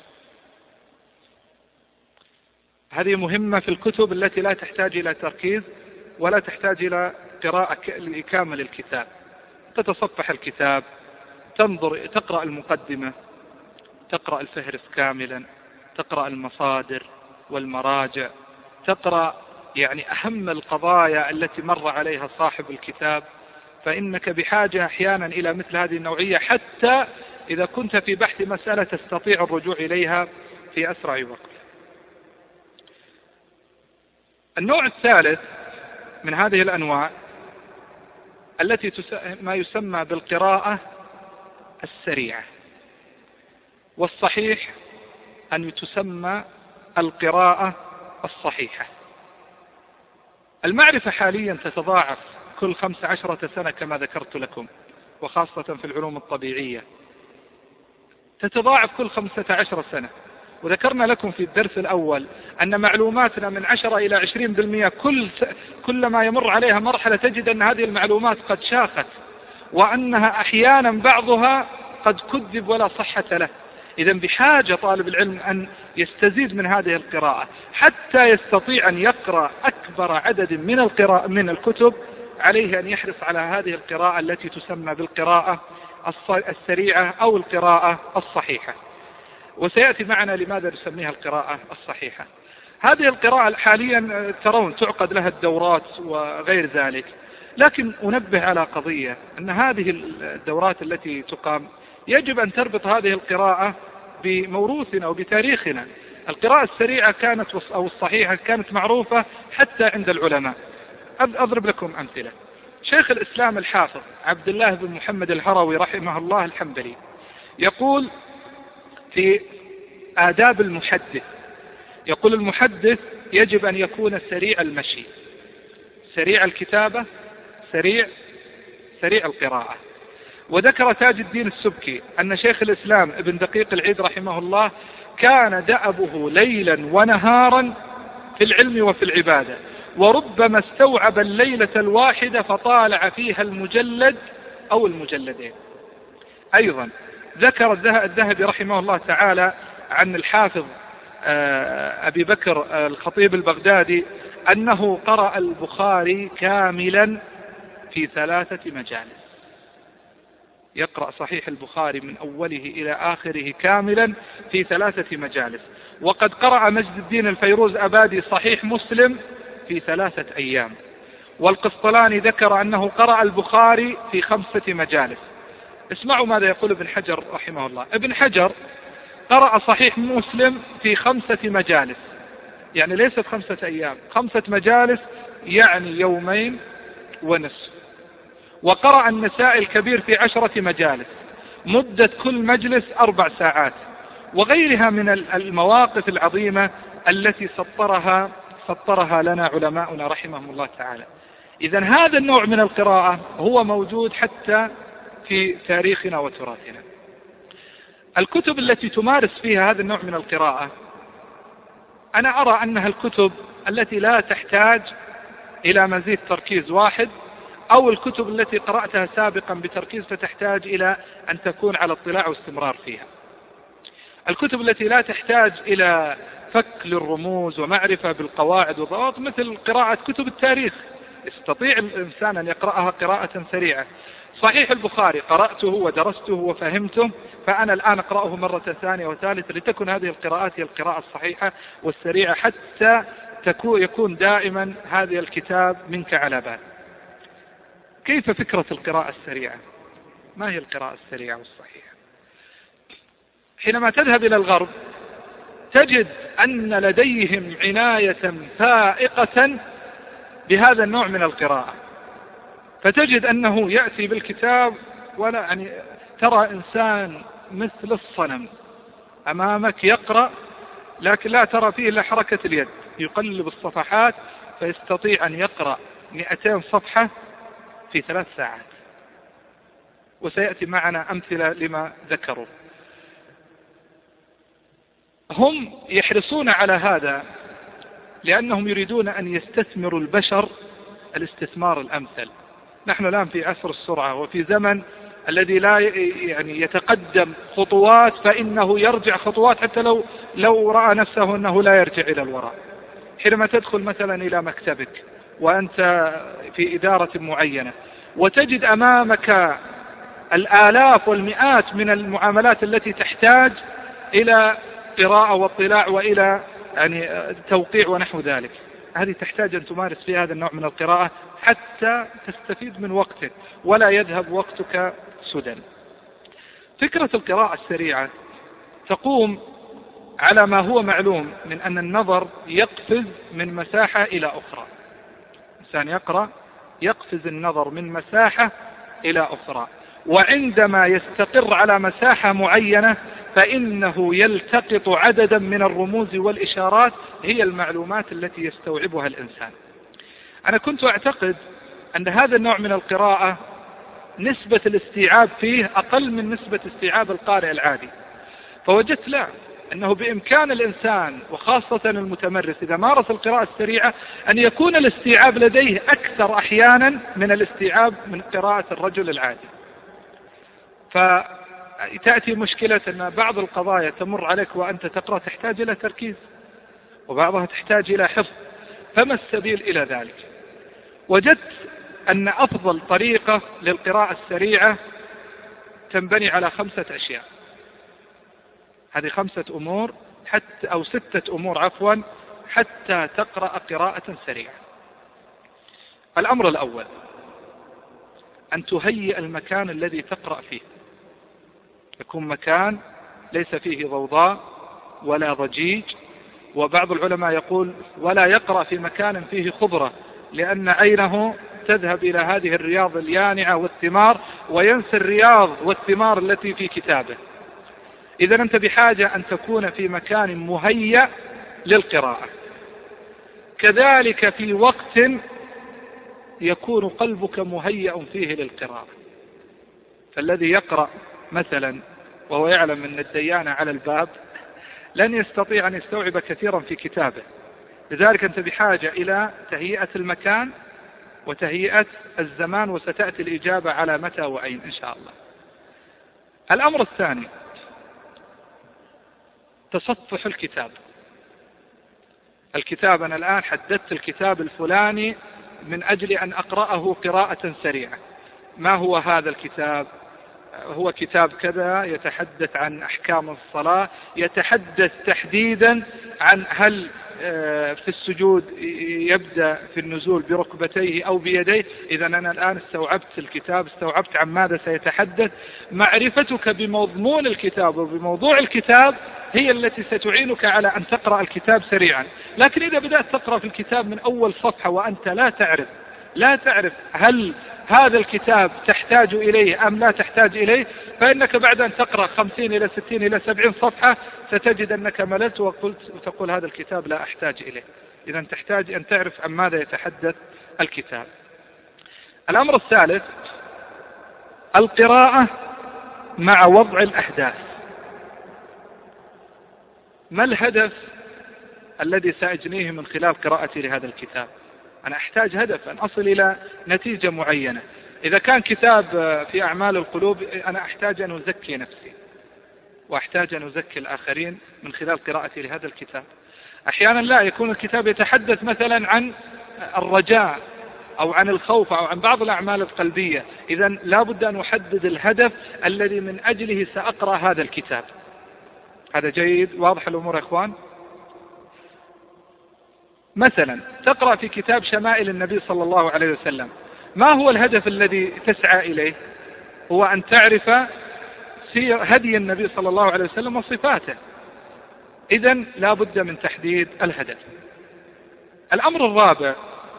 هذه مهمة في الكتب التي لا تحتاج إلى تركيز ولا تحتاج إلى قراءة كامل الكتاب. تتصفح الكتاب، تنظر، تقرأ المقدمة، تقرأ الفهرس كاملا، تقرأ المصادر والمراجع، تقرأ يعني أهم القضايا التي مر عليها صاحب الكتاب. فإنك بحاجة أحيانا إلى مثل هذه النوعية، حتى إذا كنت في بحث مسألة تستطيع الرجوع إليها في أسرع وقت. النوع الثالث من هذه الأنواع التي ما يسمى بالقراءة السريعة، والصحيح أن تسمى القراءة الصحيحة. المعرفة حاليا تتضاعف كل 15 سنة كما ذكرت لكم، وخاصة في العلوم الطبيعية تتضاعف كل 15 سنة. وذكرنا لكم في الدرس الأول أن معلوماتنا من 10 إلى 20%، كلما يمر عليها مرحلة تجد أن هذه المعلومات قد شاخت، وأنها أحيانا بعضها قد كذب ولا صحة له. إذن بحاجة طالب العلم أن يستزيد من هذه القراءة حتى يستطيع أن يقرأ أكبر عدد من الكتب. عليه أن يحرص على هذه القراءة التي تسمى بالقراءة السريعة أو القراءة الصحيحة. وسيأتي معنا لماذا نسميها القراءة الصحيحة. هذه القراءة حاليا ترون تعقد لها الدورات وغير ذلك، لكن أنبه على قضية: أن هذه الدورات التي تقام يجب أن تربط هذه القراءة بموروثنا وبتاريخنا. القراءة السريعة كانت أو الصحيحة كانت معروفة حتى عند العلماء. أضرب لكم أمثلة. شيخ الإسلام الحافظ عبد الله بن محمد الهروي رحمه الله الحنبلي يقول في آداب المحدث، يقول المحدث يجب أن يكون سريع المشي، سريع الكتابة، سريع القراءة. وذكر تاج الدين السبكي أن شيخ الإسلام ابن دقيق العيد رحمه الله كان دأبه ليلا ونهارا في العلم وفي العبادة، وربما استوعب الليلة الواحدة فطالع فيها المجلد أو المجلدين. أيضا ذكر الذهبي رحمه الله تعالى عن الحافظ أبي بكر الخطيب البغدادي أنه قرأ البخاري كاملا في 3 مجالس، يقرأ صحيح البخاري من أوله إلى آخره كاملا في 3 مجالس. وقد قرأ مجد الدين الفيروز أبادي صحيح مسلم في 3 أيام. والقسطلاني ذكر أنه قرأ البخاري في 5 مجالس. اسمعوا ماذا يقول ابن حجر رحمه الله. ابن حجر قرأ صحيح مسلم في 5 مجالس، يعني ليست 5 أيام، 5 مجالس يعني 2.5 يوم. وقرأ النسائي الكبير في 10 مجالس، مدة كل مجلس 4 ساعات، وغيرها من المواقف العظيمة التي سطرها لنا علماؤنا رحمهم الله تعالى. إذن هذا النوع من القراءة هو موجود حتى في تاريخنا وتراثنا. الكتب التي تمارس فيها هذا النوع من القراءة أنا أرى أنها الكتب التي لا تحتاج إلى مزيد تركيز واحد، أو الكتب التي قرأتها سابقا بتركيز فتحتاج إلى أن تكون على اطلاع واستمرار فيها. الكتب التي لا تحتاج إلى فك للرموز ومعرفة بالقواعد والضوابط مثل قراءة كتب التاريخ، يستطيع الإنسان أن يقرأها قراءة سريعة. صحيح البخاري قرأته ودرسته وفهمته، فأنا الآن أقرأه مرة ثانية وثالثة لتكن هذه القراءات هي القراءة الصحيحة والسريعة، حتى يكون دائما هذا الكتاب منك على بال. كيف فكرة القراءة السريعة؟ ما هي القراءة السريعة والصحيحة؟ حينما تذهب إلى الغرب تجد أن لديهم عناية فائقة بهذا النوع من القراءة، فتجد أنه يأتي بالكتاب ولا يعني ترى إنسان مثل الصنم أمامك يقرأ، لكن لا ترى فيه إلا حركة اليد، يقلب الصفحات فيستطيع أن يقرأ 200 صفحة في 3 ساعات. وسيأتي معنا أمثلة لما ذكروا. هم يحرصون على هذا لأنهم يريدون أن يستثمروا البشر الاستثمار الأمثل. نحن الآن في عصر السرعة، وفي زمن الذي لا يعني يتقدم خطوات فإنه يرجع خطوات، حتى لو رأى نفسه أنه لا يرجع إلى الوراء. حينما تدخل مثلا إلى مكتبك وأنت في إدارة معينة وتجد أمامك الآلاف والمئات من المعاملات التي تحتاج إلى قراءة واطلاع وإلى يعني توقيع ونحو ذلك، هذه تحتاج أن تمارس في هذا النوع من القراءة حتى تستفيد من وقتك ولا يذهب وقتك سدى. فكرة القراءة السريعة تقوم على ما هو معلوم من أن النظر يقفز من مساحة إلى أخرى. إنسان يقرأ يقفز النظر من مساحة إلى أخرى، وعندما يستقر على مساحة معينة فإنه يلتقط عددا من الرموز والإشارات هي المعلومات التي يستوعبها الإنسان. أنا كنت أعتقد أن هذا النوع من القراءة نسبة الاستيعاب فيه أقل من نسبة استيعاب القارئ العادي، فوجدت لا، أنه بإمكان الإنسان وخاصة المتمرس إذا مارس القراءة السريعة أن يكون الاستيعاب لديه أكثر أحيانا من الاستيعاب من قراءة الرجل العادي. فتأتي مشكلة أن بعض القضايا تمر عليك وأنت تقرأ تحتاج إلى تركيز، وبعضها تحتاج إلى حفظ، فما السبيل إلى ذلك؟ وجدت أن أفضل طريقة للقراءة السريعة تنبني على 5 أشياء. هذه 5 أمور أو 6 أمور عفوا حتى تقرأ قراءة سريعة. الأمر الأول أن تهيئ المكان الذي تقرأ فيه، يكون مكان ليس فيه ضوضاء ولا ضجيج وبعض العلماء يقول ولا يقرأ في مكان فيه خضرة، لأن عينه تذهب إلى هذه الرياض اليانعة والثمار وينسى الرياض والثمار التي في كتابه. إذا أنت بحاجة أن تكون في مكان مهيأ للقراءة. كذلك في وقت يكون قلبك مهيأ فيه للقراءة. فالذي يقرأ مثلا وهو يعلم أن الديانة على الباب لن يستطيع أن يستوعب كثيرا في كتابه، لذلك أنت بحاجة إلى تهيئة المكان وتهيئة الزمان، وستأتي الإجابة على متى وأين إن شاء الله. الأمر الثاني تصفح الكتاب. الكتاب أنا الآن حددت الكتاب الفلاني من أجل أن أقرأه قراءة سريعة. ما هو هذا الكتاب؟ هو كتاب كذا يتحدث عن أحكام الصلاة، يتحدث تحديدا عن هل في السجود يبدأ في النزول بركبتيه أو بيديه. إذا أنا الآن استوعبت الكتاب، استوعبت عن ماذا سيتحدث. معرفتك بمضمون الكتاب وبموضوع الكتاب هي التي ستعينك على أن تقرأ الكتاب سريعا. لكن إذا بدأت تقرأ في الكتاب من أول صفحة وأنت لا تعرف هل هذا الكتاب تحتاج إليه أم لا تحتاج إليه، فإنك بعد أن تقرأ 50 إلى 60 إلى 70 صفحة ستجد أنك مللت وتقول هذا الكتاب لا أحتاج إليه. إذا تحتاج أن تعرف عن ماذا يتحدث الكتاب. الأمر الثالث القراءة مع وضع الأحداث. ما الهدف الذي سأجنيه من خلال قراءتي لهذا الكتاب؟ أنا أحتاج هدف، أن أصل إلى نتيجة معينة. إذا كان كتاب في أعمال القلوب أنا أحتاج أن أزكي نفسي وأحتاج أن أزكي الآخرين من خلال قراءتي لهذا الكتاب. أحيانا لا يكون الكتاب يتحدث مثلا عن الرجاء أو عن الخوف أو عن بعض الأعمال القلبية. إذا لا بد أن أحدد الهدف الذي من أجله سأقرأ هذا الكتاب. هذا جيد، واضح الأمور يا إخوان؟ مثلا تقرأ في كتاب شمائل النبي صلى الله عليه وسلم، ما هو الهدف الذي تسعى إليه؟ هو أن تعرف هدي النبي صلى الله عليه وسلم وصفاته. إذا لا بد من تحديد الهدف. الأمر الرابع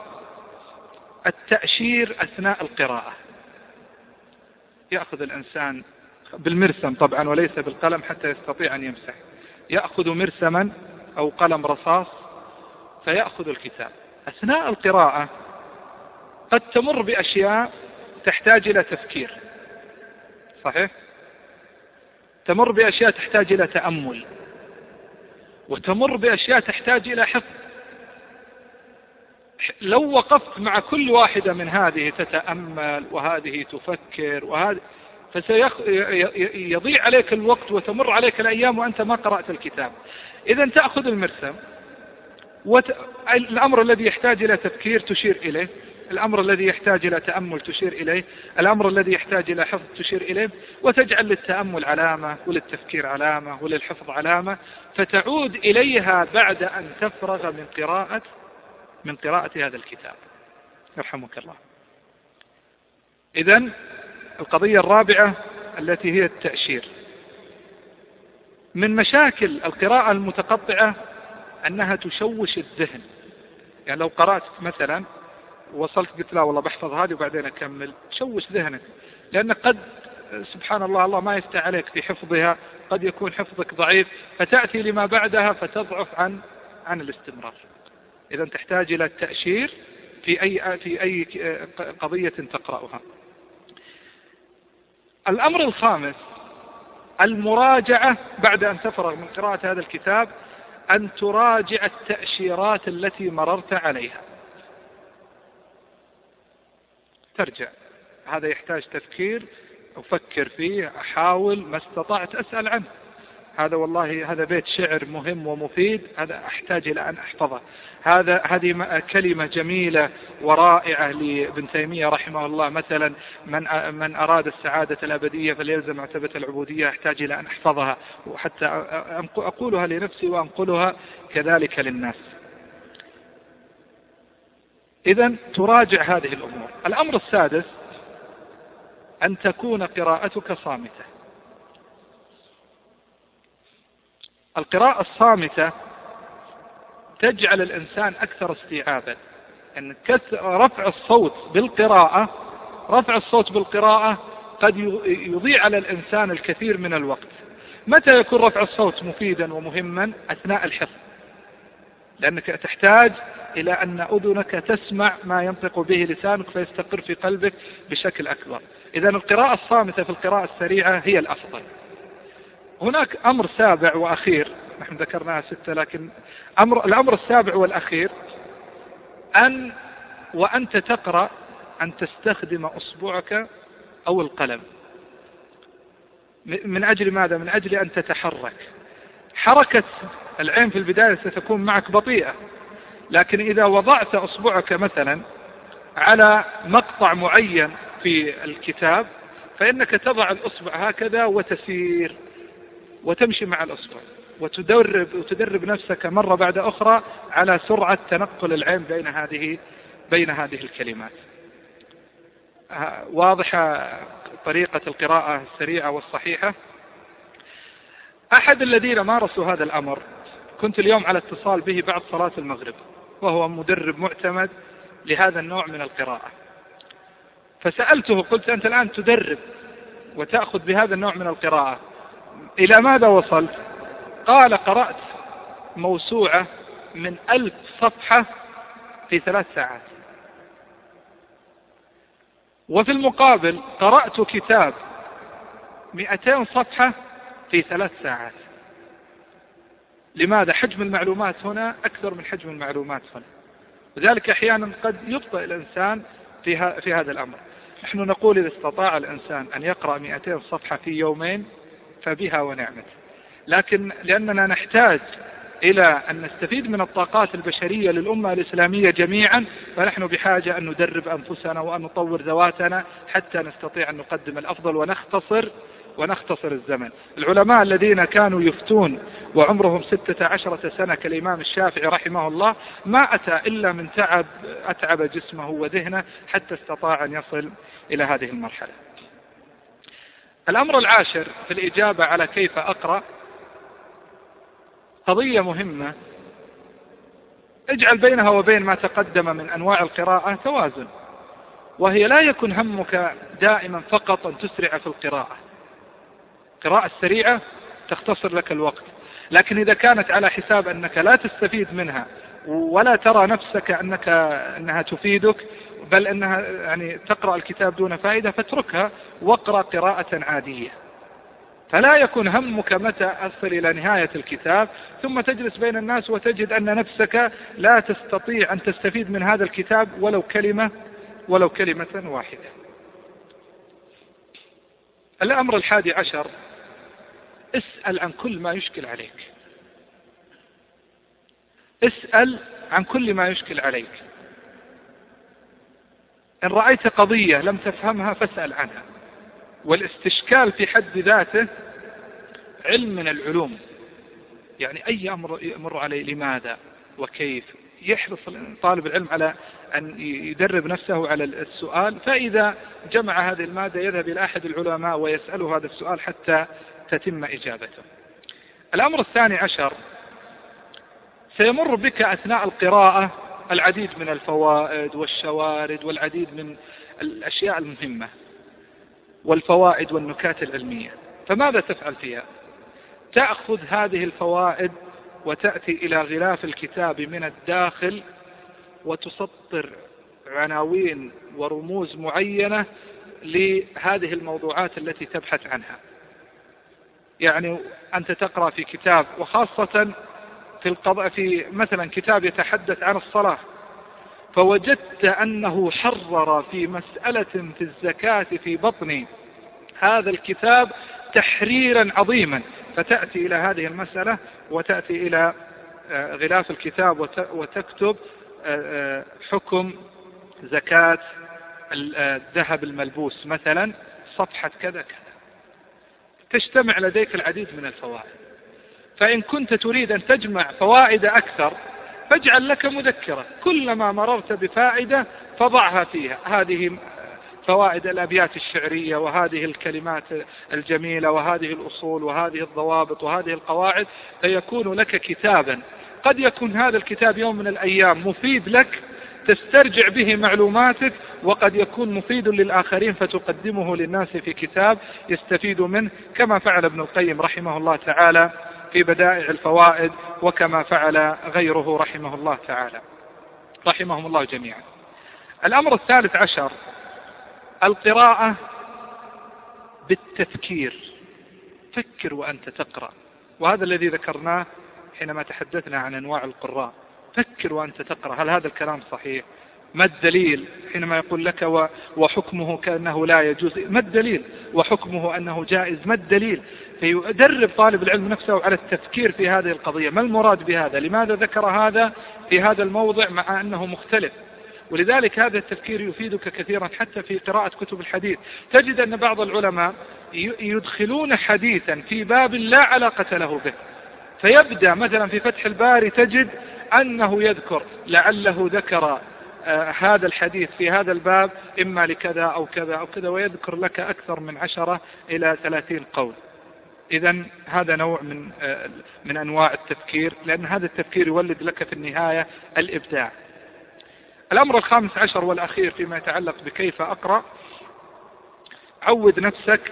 التأشير أثناء القراءة. يأخذ الإنسان بالمرسم طبعا وليس بالقلم حتى يستطيع أن يمسح، يأخذ مرسما أو قلم رصاص فيأخذ الكتاب. أثناء القراءة قد تمر بأشياء تحتاج إلى تفكير، صحيح؟ تمر بأشياء تحتاج إلى تأمل، وتمر بأشياء تحتاج إلى حفظ. لو وقفت مع كل واحدة من هذه تتأمل وهذه تفكر وهذه فسيضيع عليك الوقت وتمر عليك الأيام وأنت ما قرأت الكتاب. إذا تأخذ المرسم، الأمر الذي يحتاج إلى تفكير تشير إليه، الأمر الذي يحتاج إلى تأمل تشير إليه، الأمر الذي يحتاج إلى حفظ تشير إليه، وتجعل للتأمل علامة وللتفكير علامة وللحفظ علامة، فتعود إليها بعد أن تفرغ من قراءة هذا الكتاب. يرحمك الله. إذن القضية الرابعة التي هي التأشير. من مشاكل القراءة المتقطعة أنها تشوش الذهن. يعني لو قرأت مثلا وصلت قلت لا والله بحفظ هذه وبعدين أكمل، تشوش ذهنك، لأنك قد سبحان الله ما يفتح عليك في حفظها، قد يكون حفظك ضعيف فتأتي لما بعدها فتضعف عن الاستمرار. إذا تحتاج إلى التأشير في أي قضية تقرأها. الأمر الخامس المراجعة بعد أن تفرغ من قراءة هذا الكتاب، أن تراجع التأشيرات التي مررت عليها. ترجع، هذا يحتاج تفكير، أفكر فيه، أحاول ما استطعت أسأل عنه. هذا والله هذا بيت شعر مهم ومفيد، هذا أحتاج إلى أن أحفظه. هذه كلمة جميلة ورائعة لابن تيمية رحمه الله، مثلا من أراد السعادة الأبدية فليلزم مرتبة العبودية، أحتاج إلى أن أحفظها، وحتى أقولها لنفسي وأنقلها كذلك للناس. إذن تراجع هذه الأمور. الأمر السادس أن تكون قراءتك صامتة. القراءة الصامتة تجعل الإنسان أكثر استيعابا. أن رفع الصوت بالقراءة قد يضيع على الإنسان الكثير من الوقت. متى يكون رفع الصوت مفيدا ومهما؟ أثناء الحفظ، لأنك تحتاج إلى أن أذنك تسمع ما ينطق به لسانك فيستقر في قلبك بشكل أكبر. إذن القراءة الصامتة في القراءة السريعة هي الأفضل. هناك أمر سابع وأخير، نحن ذكرناها 6، لكن الأمر السابع والأخير وأنت تقرأ أن تستخدم أصبعك أو القلم. من أجل ماذا؟ من أجل أن تتحرك. حركة العين في البداية ستكون معك بطيئة، لكن إذا وضعت أصبعك مثلا على مقطع معين في الكتاب فإنك تضع الأصبع هكذا وتسير وتمشي مع الأصبع، وتدرب نفسك مرة بعد أخرى على سرعة تنقل العين بين هذه الكلمات. واضحة طريقة القراءة السريعة والصحيحة. أحد الذين مارسوا هذا الأمر كنت اليوم على اتصال به بعد صلاة المغرب، وهو مدرب معتمد لهذا النوع من القراءة، فسألته قلت: أنت الآن تدرب وتأخذ بهذا النوع من القراءة، إلى ماذا وصلت؟ قال: قرأت موسوعة من 1000 صفحة في 3 ساعات، وفي المقابل قرأت كتاب 200 صفحة في 3 ساعات. لماذا؟ حجم المعلومات هنا أكثر من حجم المعلومات هنا، وذلك أحيانا قد يبطئ الإنسان في هذا الأمر. نحن نقول إذا استطاع الإنسان أن يقرأ 200 صفحة في يومين فبها ونعمت، لكن لأننا نحتاج إلى أن نستفيد من الطاقات البشرية للأمة الإسلامية جميعا، فنحن بحاجة أن ندرب أنفسنا وأن نطور ذواتنا حتى نستطيع أن نقدم الأفضل ونختصر الزمن. العلماء الذين كانوا يفتون وعمرهم 16 سنة كالإمام الشافعي رحمه الله ما أتى إلا من أتعب جسمه وذهنه حتى استطاع أن يصل إلى هذه المرحلة. الأمر العاشر في الإجابة على كيف أقرأ قضية مهمة، اجعل بينها وبين ما تقدم من أنواع القراءة توازن، وهي لا يكن همك دائما فقط أن تسرع في القراءة. القراءة السريعة تختصر لك الوقت، لكن إذا كانت على حساب أنك لا تستفيد منها ولا ترى نفسك أنها تفيدك، بل أنها يعني تقرأ الكتاب دون فائدة، فاتركها واقرأ قراءة عادية. فلا يكون همك متى أصل إلى نهاية الكتاب ثم تجلس بين الناس وتجد أن نفسك لا تستطيع أن تستفيد من هذا الكتاب ولو كلمة واحدة. الأمر 11: اسأل عن كل ما يشكل عليك. اسأل عن كل ما يشكل عليك. إن رأيت قضية لم تفهمها فاسأل عنها، والاستشكال في حد ذاته علم من العلوم. يعني أي أمر يمر عليه لماذا وكيف، يحرص طالب العلم على أن يدرب نفسه على السؤال، فإذا جمع هذه المادة يذهب إلى أحد العلماء ويسأله هذا السؤال حتى تتم إجابته. الأمر 12: سيمر بك أثناء القراءة العديد من الفوائد والشوارد والعديد من الأشياء المهمة والفوائد والنكات العلمية، فماذا تفعل فيها؟ تأخذ هذه الفوائد وتأتي إلى غلاف الكتاب من الداخل وتسطر عناوين ورموز معينة لهذه الموضوعات التي تبحث عنها. يعني أنت تقرأ في كتاب، وخاصة في مثلا كتاب يتحدث عن الصلاة، فوجدت أنه حرر في مسألة في الزكاة في بطن هذا الكتاب تحريرا عظيما، فتأتي إلى هذه المسألة وتأتي إلى غلاف الكتاب وتكتب حكم زكاة الذهب الملبوس مثلا صفحة كذا كذا، تجتمع لديك العديد من الفوائد. فإن كنت تريد أن تجمع فوائد أكثر فاجعل لك مذكرة، كلما مررت بفائدة فضعها فيها، هذه فوائد الأبيات الشعرية وهذه الكلمات الجميلة وهذه الأصول وهذه الضوابط وهذه القواعد، فيكون لك كتابا قد يكون هذا الكتاب يوم من الأيام مفيد لك تسترجع به معلوماتك، وقد يكون مفيد للآخرين فتقدمه للناس في كتاب يستفيد منه، كما فعل ابن القيم رحمه الله تعالى في بدائع الفوائد، وكما فعل غيره رحمه الله تعالى، رحمهم الله جميعا. الأمر الثالث عشر: القراءة بالتفكير. فكر وأنت تقرأ، وهذا الذي ذكرناه حينما تحدثنا عن أنواع القراء. فكر وأنت تقرأ، هل هذا الكلام صحيح؟ ما الدليل حينما يقول لك وحكمه كأنه لا يجوز؟ ما الدليل؟ وحكمه أنه جائز، ما الدليل؟ فيدرب طالب العلم نفسه على التفكير في هذه القضية. ما المراد بهذا؟ لماذا ذكر هذا في هذا الموضع مع أنه مختلف؟ ولذلك هذا التفكير يفيدك كثيرا حتى في قراءة كتب الحديث. تجد أن بعض العلماء يدخلون حديثا في باب لا علاقة له به، فيبدأ مثلا في فتح الباري تجد أنه يذكر لعله ذكر هذا الحديث في هذا الباب إما لكذا أو كذا أو كذا، ويذكر لك أكثر من 10 إلى 30 قول. إذن هذا نوع من أنواع التفكير، لأن هذا التفكير يولد لك في النهاية الإبداع. الأمر الخامس عشر والأخير فيما يتعلق بكيف أقرأ: عود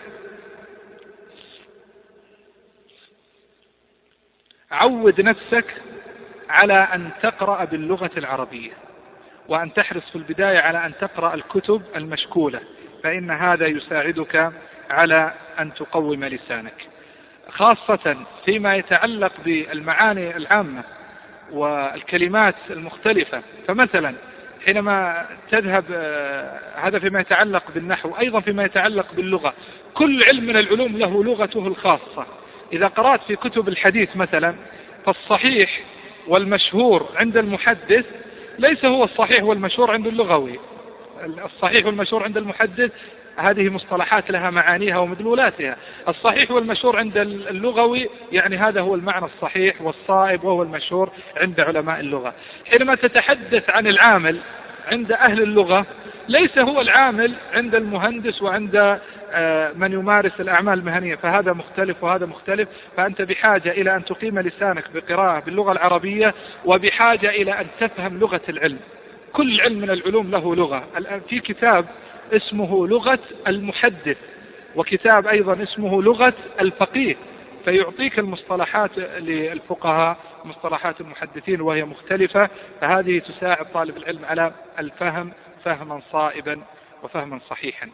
نفسك على أن تقرأ باللغة العربية، وأن تحرص في البداية على أن تقرأ الكتب المشكولة، فإن هذا يساعدك على أن تقوم لسانك، خاصة فيما يتعلق بالمعاني العامة والكلمات المختلفة. فمثلا حينما تذهب، هذا فيما يتعلق بالنحو، أيضا فيما يتعلق باللغة، كل علم من العلوم له لغته الخاصة. إذا قرأت في كتب الحديث مثلا، فالصحيح والمشهور عند المحدث ليس هو الصحيح والمشهور عند اللغوي. الصحيح والمشهور عند المحدث هذه مصطلحات لها معانيها ومدلولاتها. الصحيح والمشهور عند اللغوي يعني هذا هو المعنى الصحيح والصائب وهو المشهور عند علماء اللغة. حينما تتحدث عن العامل عند أهل اللغة ليس هو العامل عند المهندس وعند من يمارس الأعمال المهنية، فهذا مختلف وهذا مختلف. فأنت بحاجة إلى أن تقيم لسانك بقراءة باللغة العربية، وبحاجة إلى أن تفهم لغة العلم. كل علم من العلوم له لغة. الآن في كتاب اسمه لغة المحدث، وكتاب أيضا اسمه لغة الفقيه، فيعطيك المصطلحات للفقهاء مصطلحات المحدثين وهي مختلفة، فهذه تساعد طالب العلم على الفهم فهما صائبا وفهما صحيحا.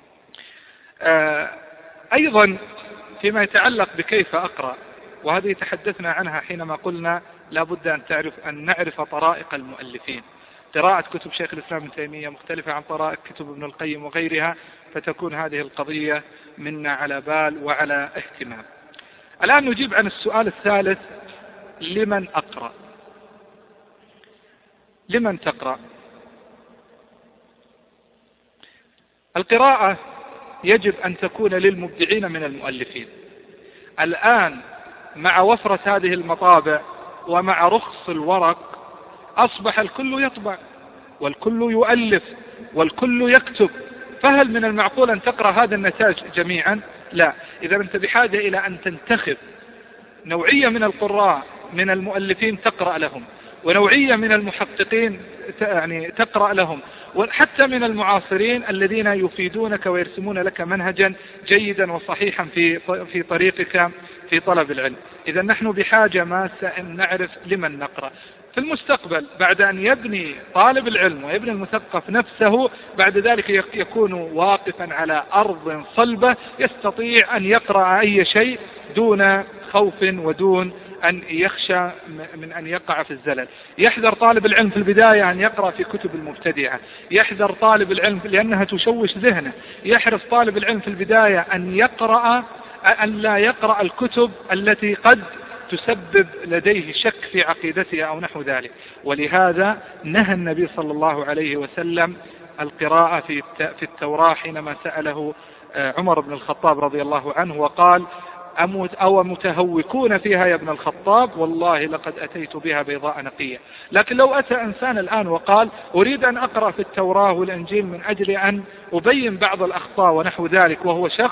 أيضا فيما يتعلق بكيف أقرأ، وهذه تحدثنا عنها حينما قلنا لا بد أن نعرف طرائق المؤلفين. قراءة كتب شيخ الإسلام ابن تيمية مختلفة عن طرائق كتب ابن القيم وغيرها، فتكون هذه القضية منا على بال وعلى اهتمام. الآن نجيب عن السؤال الثالث: لمن أقرأ؟ لمن تقرأ؟ القراءة يجب أن تكون للمبدعين من المؤلفين. الآن مع وفرة هذه المطابع ومع رخص الورق أصبح الكل يطبع والكل يؤلف والكل يكتب، فهل من المعقول أن تقرأ هذا النتاج جميعا؟ لا. إذا أنت بحاجة إلى أن تنتخب نوعية من القراء من المؤلفين تقرأ لهم، ونوعية من المحققين يعني تقرأ لهم، وحتى من المعاصرين الذين يفيدونك ويرسمون لك منهجا جيدا وصحيحا في طريقك في طلب العلم. إذا نحن بحاجة ماسة أن نعرف لمن نقرأ. في المستقبل بعد أن يبني طالب العلم ويبني المثقف نفسه، بعد ذلك يكون واقفا على أرض صلبة يستطيع أن يقرأ أي شيء دون خوف ودون أن يخشى من أن يقع في الزلل. يحذر طالب العلم في البداية أن يقرأ في كتب المبتدعة، يحذر طالب العلم لأنها تشوش ذهنه، يحرص طالب العلم في البداية أن لا يقرأ الكتب التي قد تسبب لديه شك في عقيدته أو نحو ذلك. ولهذا نهى النبي صلى الله عليه وسلم القراءة في التوراة حينما سأله عمر بن الخطاب رضي الله عنه وقال: أو متهوكون فيها يا ابن الخطاب؟ والله لقد أتيت بها بيضاء نقية. لكن لو أتى إنسان الآن وقال: أريد أن أقرأ في التوراة والإنجيل من أجل أن أبين بعض الأخطاء ونحو ذلك، وهو شخص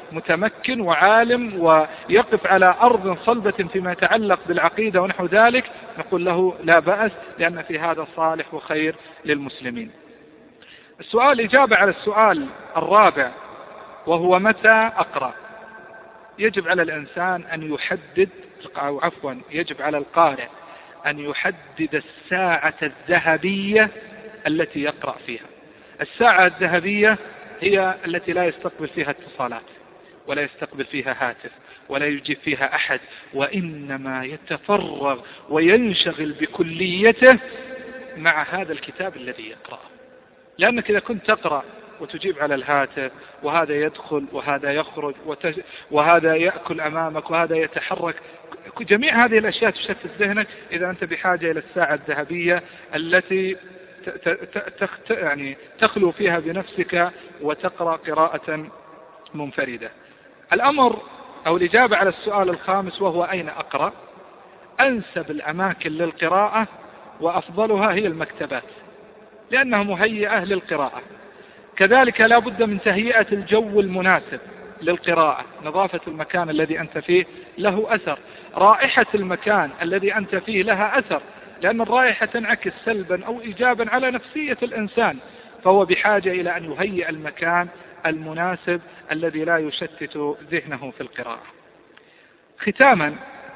متمكن وعالم ويقف على أرض صلبة فيما يتعلق بالعقيدة ونحو ذلك، نقول له لا بأس، لأن في هذا صالح وخير للمسلمين. السؤال إجابة على السؤال الرابع، وهو متى أقرأ. يجب على الإنسان أن يحدد، أو عفوا يجب على القارئ أن يحدد الساعة الذهبية التي يقرأ فيها. الساعة الذهبية هي التي لا يستقبل فيها اتصالات، ولا يستقبل فيها هاتف، ولا يجيب فيها أحد، وإنما يتفرغ وينشغل بكليته مع هذا الكتاب الذي يقرأه. لأنك إذا كنت تقرأ وتجيب على الهاتف، وهذا يدخل وهذا يخرج وهذا يأكل أمامك وهذا يتحرك، جميع هذه الأشياء تشتت ذهنك. إذا أنت بحاجة إلى الساعة الذهبية التي يعني تخلو فيها بنفسك وتقرأ قراءة منفردة. الأمر أو الإجابة على السؤال الخامس، وهو أين أقرأ، أنسب الأماكن للقراءة وأفضلها هي المكتبات، لأنها مهيئة للقراءة. كذلك لا بد من تهيئة الجو المناسب للقراءة. نظافة المكان الذي أنت فيه له أثر، رائحة المكان الذي أنت فيه لها أثر، لأن الرائحة تنعكس سلبا أو إيجابا على نفسية الإنسان، فهو بحاجة إلى أن يهيئ المكان المناسب الذي لا يشتت ذهنه في القراءة. ختاما،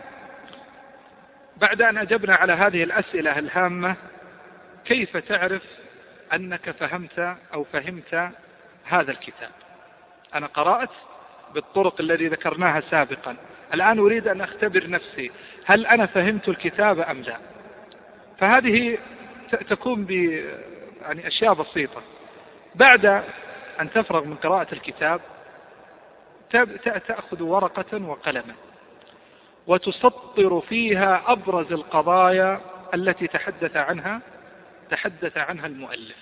بعد أن أجبنا على هذه الأسئلة الهامة، كيف تعرف أنك فهمت أو فهمت هذا الكتاب؟ أنا قرأت بالطرق التي ذكرناها سابقا، الآن أريد أن أختبر نفسي، هل أنا فهمت الكتاب أم لا؟ فهذه تكون يعني أشياء بسيطة. بعد أن تفرغ من قراءة الكتاب، تأخذ ورقة وقلما وتسطر فيها أبرز القضايا التي تحدث عنها المؤلف،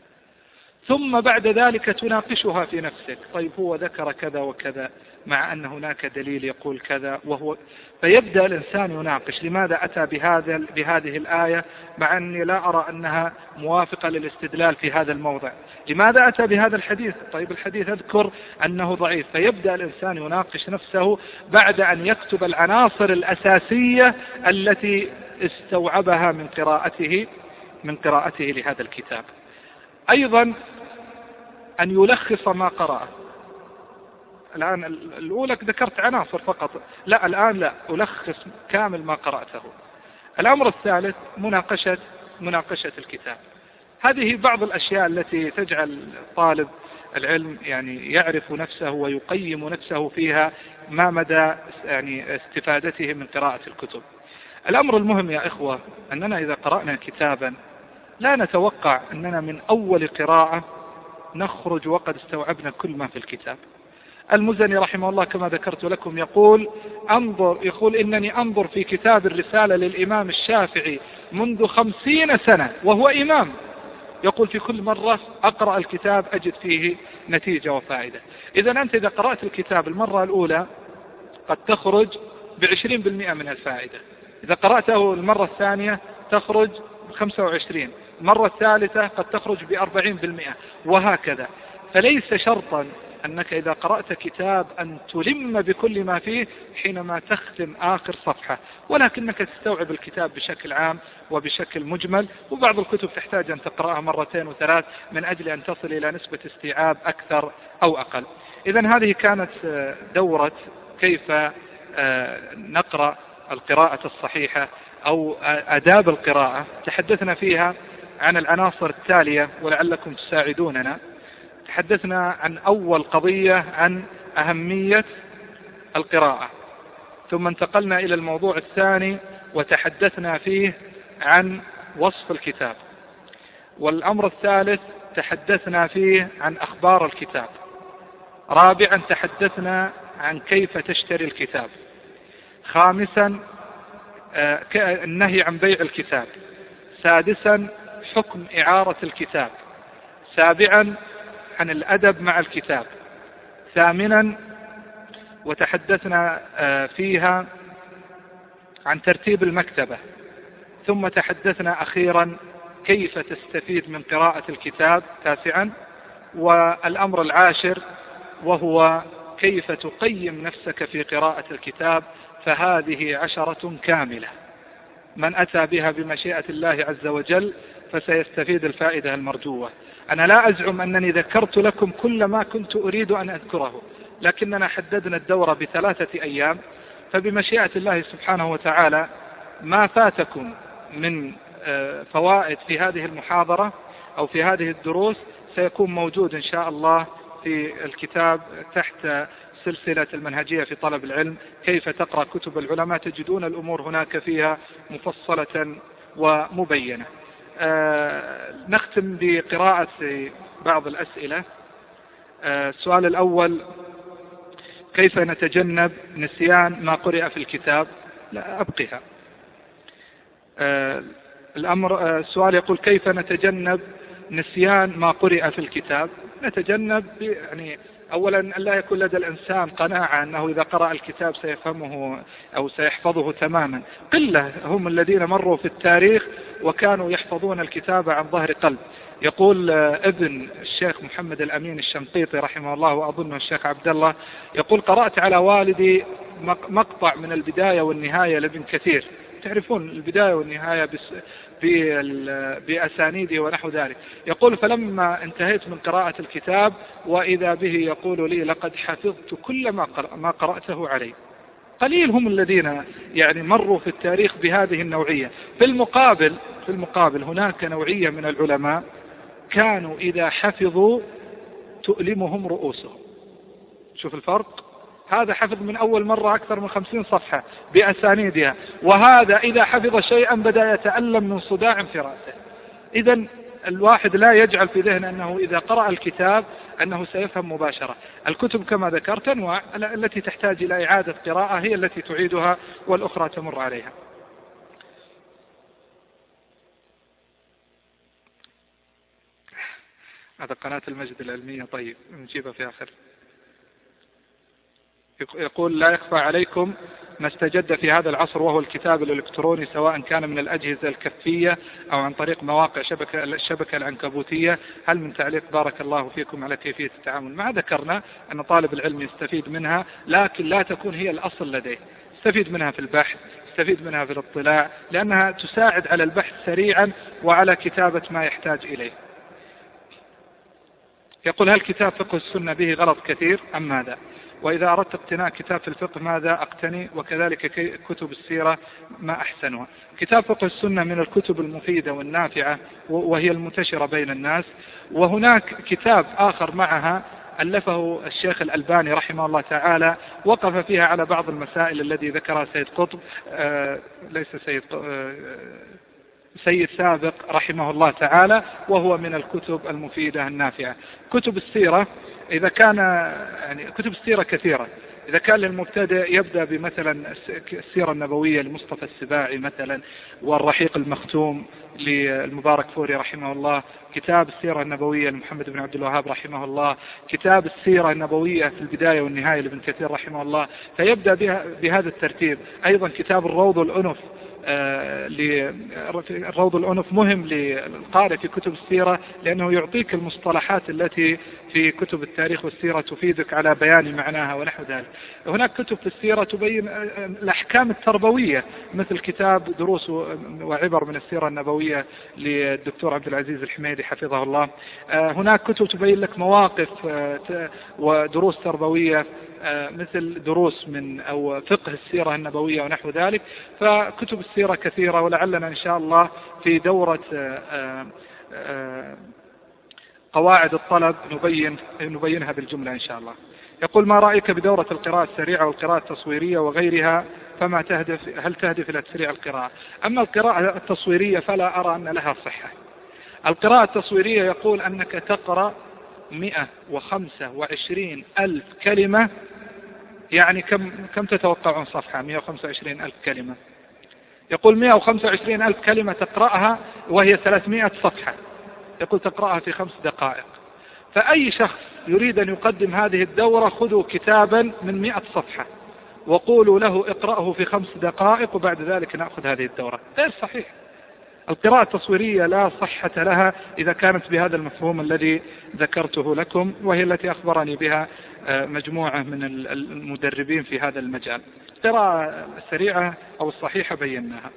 ثم بعد ذلك تناقشها في نفسك. طيب هو ذكر كذا وكذا، مع أن هناك دليل يقول كذا، فيبدأ الإنسان يناقش لماذا أتى بهذه الآية مع أني لا أرى أنها موافقة للاستدلال في هذا الموضع، لماذا أتى بهذا الحديث، طيب الحديث أذكر أنه ضعيف. فيبدأ الإنسان يناقش نفسه بعد أن يكتب العناصر الأساسية التي استوعبها من قراءته لهذا الكتاب. أيضا أن يلخص ما قرأه. الآن الأولى ذكرت عناصر فقط، لا الآن لا، ألخص كامل ما قرأته. الأمر الثالث مناقشة الكتاب. هذه بعض الأشياء التي تجعل طالب العلم يعني يعرف نفسه ويقيم نفسه فيها ما مدى يعني استفادته من قراءة الكتب. الأمر المهم يا إخوة أننا إذا قرأنا كتابا لا نتوقع أننا من أول قراءة نخرج وقد استوعبنا كل ما في الكتاب. المزني رحمه الله كما ذكرت لكم يقول إنني أنظر في كتاب الرسالة للإمام الشافعي منذ 50 سنة وهو إمام، يقول في كل مرة أقرأ الكتاب أجد فيه نتيجة وفائدة. إذا أنت إذا قرأت الكتاب المرة الأولى قد تخرج ب20% من الفائدة، إذا قرأته المرة الثانية تخرج ب25%، المرة الثالثة قد تخرج ب40%، وهكذا. فليس شرطا أنك إذا قرأت كتاب أن تلم بكل ما فيه حينما تختم آخر صفحة، ولكنك تستوعب الكتاب بشكل عام وبشكل مجمل. وبعض الكتب تحتاج أن تقرأها مرتين وثلاث من أجل أن تصل إلى نسبة استيعاب أكثر أو أقل. إذن هذه كانت دورة كيف نقرأ القراءة الصحيحة أو آداب القراءة. تحدثنا فيها عن العناصر التالية ولعلكم تساعدوننا. تحدثنا عن أول قضية عن أهمية القراءة، ثم انتقلنا إلى الموضوع الثاني وتحدثنا فيه عن وصف الكتاب، والأمر الثالث تحدثنا فيه عن أخبار الكتاب، رابعا تحدثنا عن كيف تشتري الكتاب، خامسا النهي عن بيع الكتاب، سادسا حكم إعارة الكتاب، سابعا عن الأدب مع الكتاب، ثامنا وتحدثنا فيها عن ترتيب المكتبة، ثم تحدثنا أخيرا كيف تستفيد من قراءة الكتاب، تاسعا. والأمر العاشر وهو كيف تقيم نفسك في قراءة الكتاب، فهذه 10 كاملة، من أتى بها بمشيئة الله عز وجل فسيستفيد الفائدة المرجوة. أنا لا أزعم أنني ذكرت لكم كل ما كنت أريد أن أذكره، لكننا حددنا الدورة ب3 أيام، فبمشيئة الله سبحانه وتعالى ما فاتكم من فوائد في هذه المحاضرة أو في هذه الدروس سيكون موجود إن شاء الله في الكتاب تحت سلسلة المنهجية في طلب العلم، كيف تقرأ كتب العلماء، تجدون الأمور هناك فيها مفصلة ومبينة. نختم بقراءة بعض الأسئلة. السؤال الأول: كيف نتجنب نسيان ما قرأ في الكتاب؟ لا أبقها. السؤال يقول: كيف نتجنب نسيان ما قرأ في الكتاب؟ نتجنب يعني أولا أن لا يكون لدى الإنسان قناعة أنه إذا قرأ الكتاب سيفهمه أو سيحفظه تماما. قلة هم الذين مروا في التاريخ وكانوا يحفظون الكتاب عن ظهر قلب. يقول ابن الشيخ محمد الأمين الشنقيطي رحمه الله، وأظنه الشيخ عبد الله، يقول: قرأت على والدي مقطع من البداية والنهاية لابن كثير. تعرفون البداية والنهاية بأسانيده ونحو ذلك. يقول: فلما انتهيت من قراءة الكتاب وإذا به يقول لي: لقد حفظت كل ما قرأته علي. قليل هم الذين يعني مروا في التاريخ بهذه النوعية. في المقابل هناك نوعية من العلماء كانوا إذا حفظوا تؤلمهم رؤوسهم. شوف الفرق، هذا حفظ من أول مرة أكثر من 50 صفحة بأسانيدها، وهذا إذا حفظ شيئا بدأ يتألم من صداع في رأسه. إذن الواحد لا يجعل في ذهنه أنه إذا قرأ الكتاب أنه سيفهم مباشرة. الكتب كما ذكرت أنواع، التي تحتاج إلى إعادة قراءة هي التي تعيدها والأخرى تمر عليها. هذا قناة المجد العلمية. طيب نجيبها في آخر. يقول: لا يخفى عليكم ما استجد في هذا العصر وهو الكتاب الإلكتروني، سواء كان من الأجهزة الكفية أو عن طريق مواقع الشبكة العنكبوتية. هل من تعليق بارك الله فيكم على كيفية التعامل؟ ما ذكرنا أن طالب العلم يستفيد منها، لكن لا تكون هي الأصل لديه. يستفيد منها في البحث، يستفيد منها في الاطلاع، لأنها تساعد على البحث سريعا وعلى كتابة ما يحتاج إليه. يقول: هل كتاب فقه السنة به غلط كثير أم ماذا؟ وإذا أردت اقتناء كتاب في الفقه ماذا أقتني؟ وكذلك كتب السيرة ما أحسنها؟ كتاب فقه السنة من الكتب المفيدة والنافعة وهي المنتشرة بين الناس. وهناك كتاب آخر معها ألفه الشيخ الألباني رحمه الله تعالى، وقف فيها على بعض المسائل التي ذكرها سيد قطب، ليس سيد سابق رحمه الله تعالى، وهو من الكتب المفيدة النافعة. كتب السيرة إذا كان يعني كتب السيرة كثيرة، إذا كان للمبتدئ يبدأ بمثلا السيرة النبوية لمصطفى السباعي مثلا، والرحيق المختوم للمبارك فوري رحمه الله، كتاب السيرة النبوية لمحمد بن عبد الوهاب رحمه الله، كتاب السيرة النبوية في البداية والنهاية لابن كثير رحمه الله، فيبدأ بهذا الترتيب. أيضا كتاب الروض والأنف، الروض الأنف مهم للقارئ في كتب السيرة، لأنه يعطيك المصطلحات التي في كتب التاريخ والسيرة تفيدك على بيان معناها ونحو ذلك. هناك كتب في السيرة تبين الأحكام التربوية، مثل كتاب دروس وعبر من السيرة النبوية للدكتور عبد العزيز الحميدي حفظه الله. هناك كتب تبين لك مواقف ودروس تربوية، مثل دروس من أو فقه السيرة النبوية ونحو ذلك. فكتب السيرة كثيرة، ولعلنا إن شاء الله في دورة قواعد الطلب نبينها بالجملة إن شاء الله. يقول: ما رأيك بدورة القراءة السريعة والقراءة التصويرية وغيرها، فما هل تهدف إلى تسريع القراءة؟ أما القراءة التصويرية فلا أرى أن لها صحة. القراءة التصويرية يقول أنك تقرأ 125,000 كلمة، يعني كم تتوقعون صفحة 125,000 كلمة؟ يقول 125,000 كلمة تقرأها وهي 300 صفحة، يقول تقرأها في 5 دقائق. فأي شخص يريد أن يقدم هذه الدورة خذوا كتابا من 100 صفحة وقولوا له اقرأه في 5 دقائق وبعد ذلك نأخذ هذه الدورة. غير صحيح. القراءة التصويرية لا صحة لها إذا كانت بهذا المفهوم الذي ذكرته لكم، وهي التي أخبرني بها مجموعة من المدربين في هذا المجال. القراءة السريعة أو الصحيحة بيناها.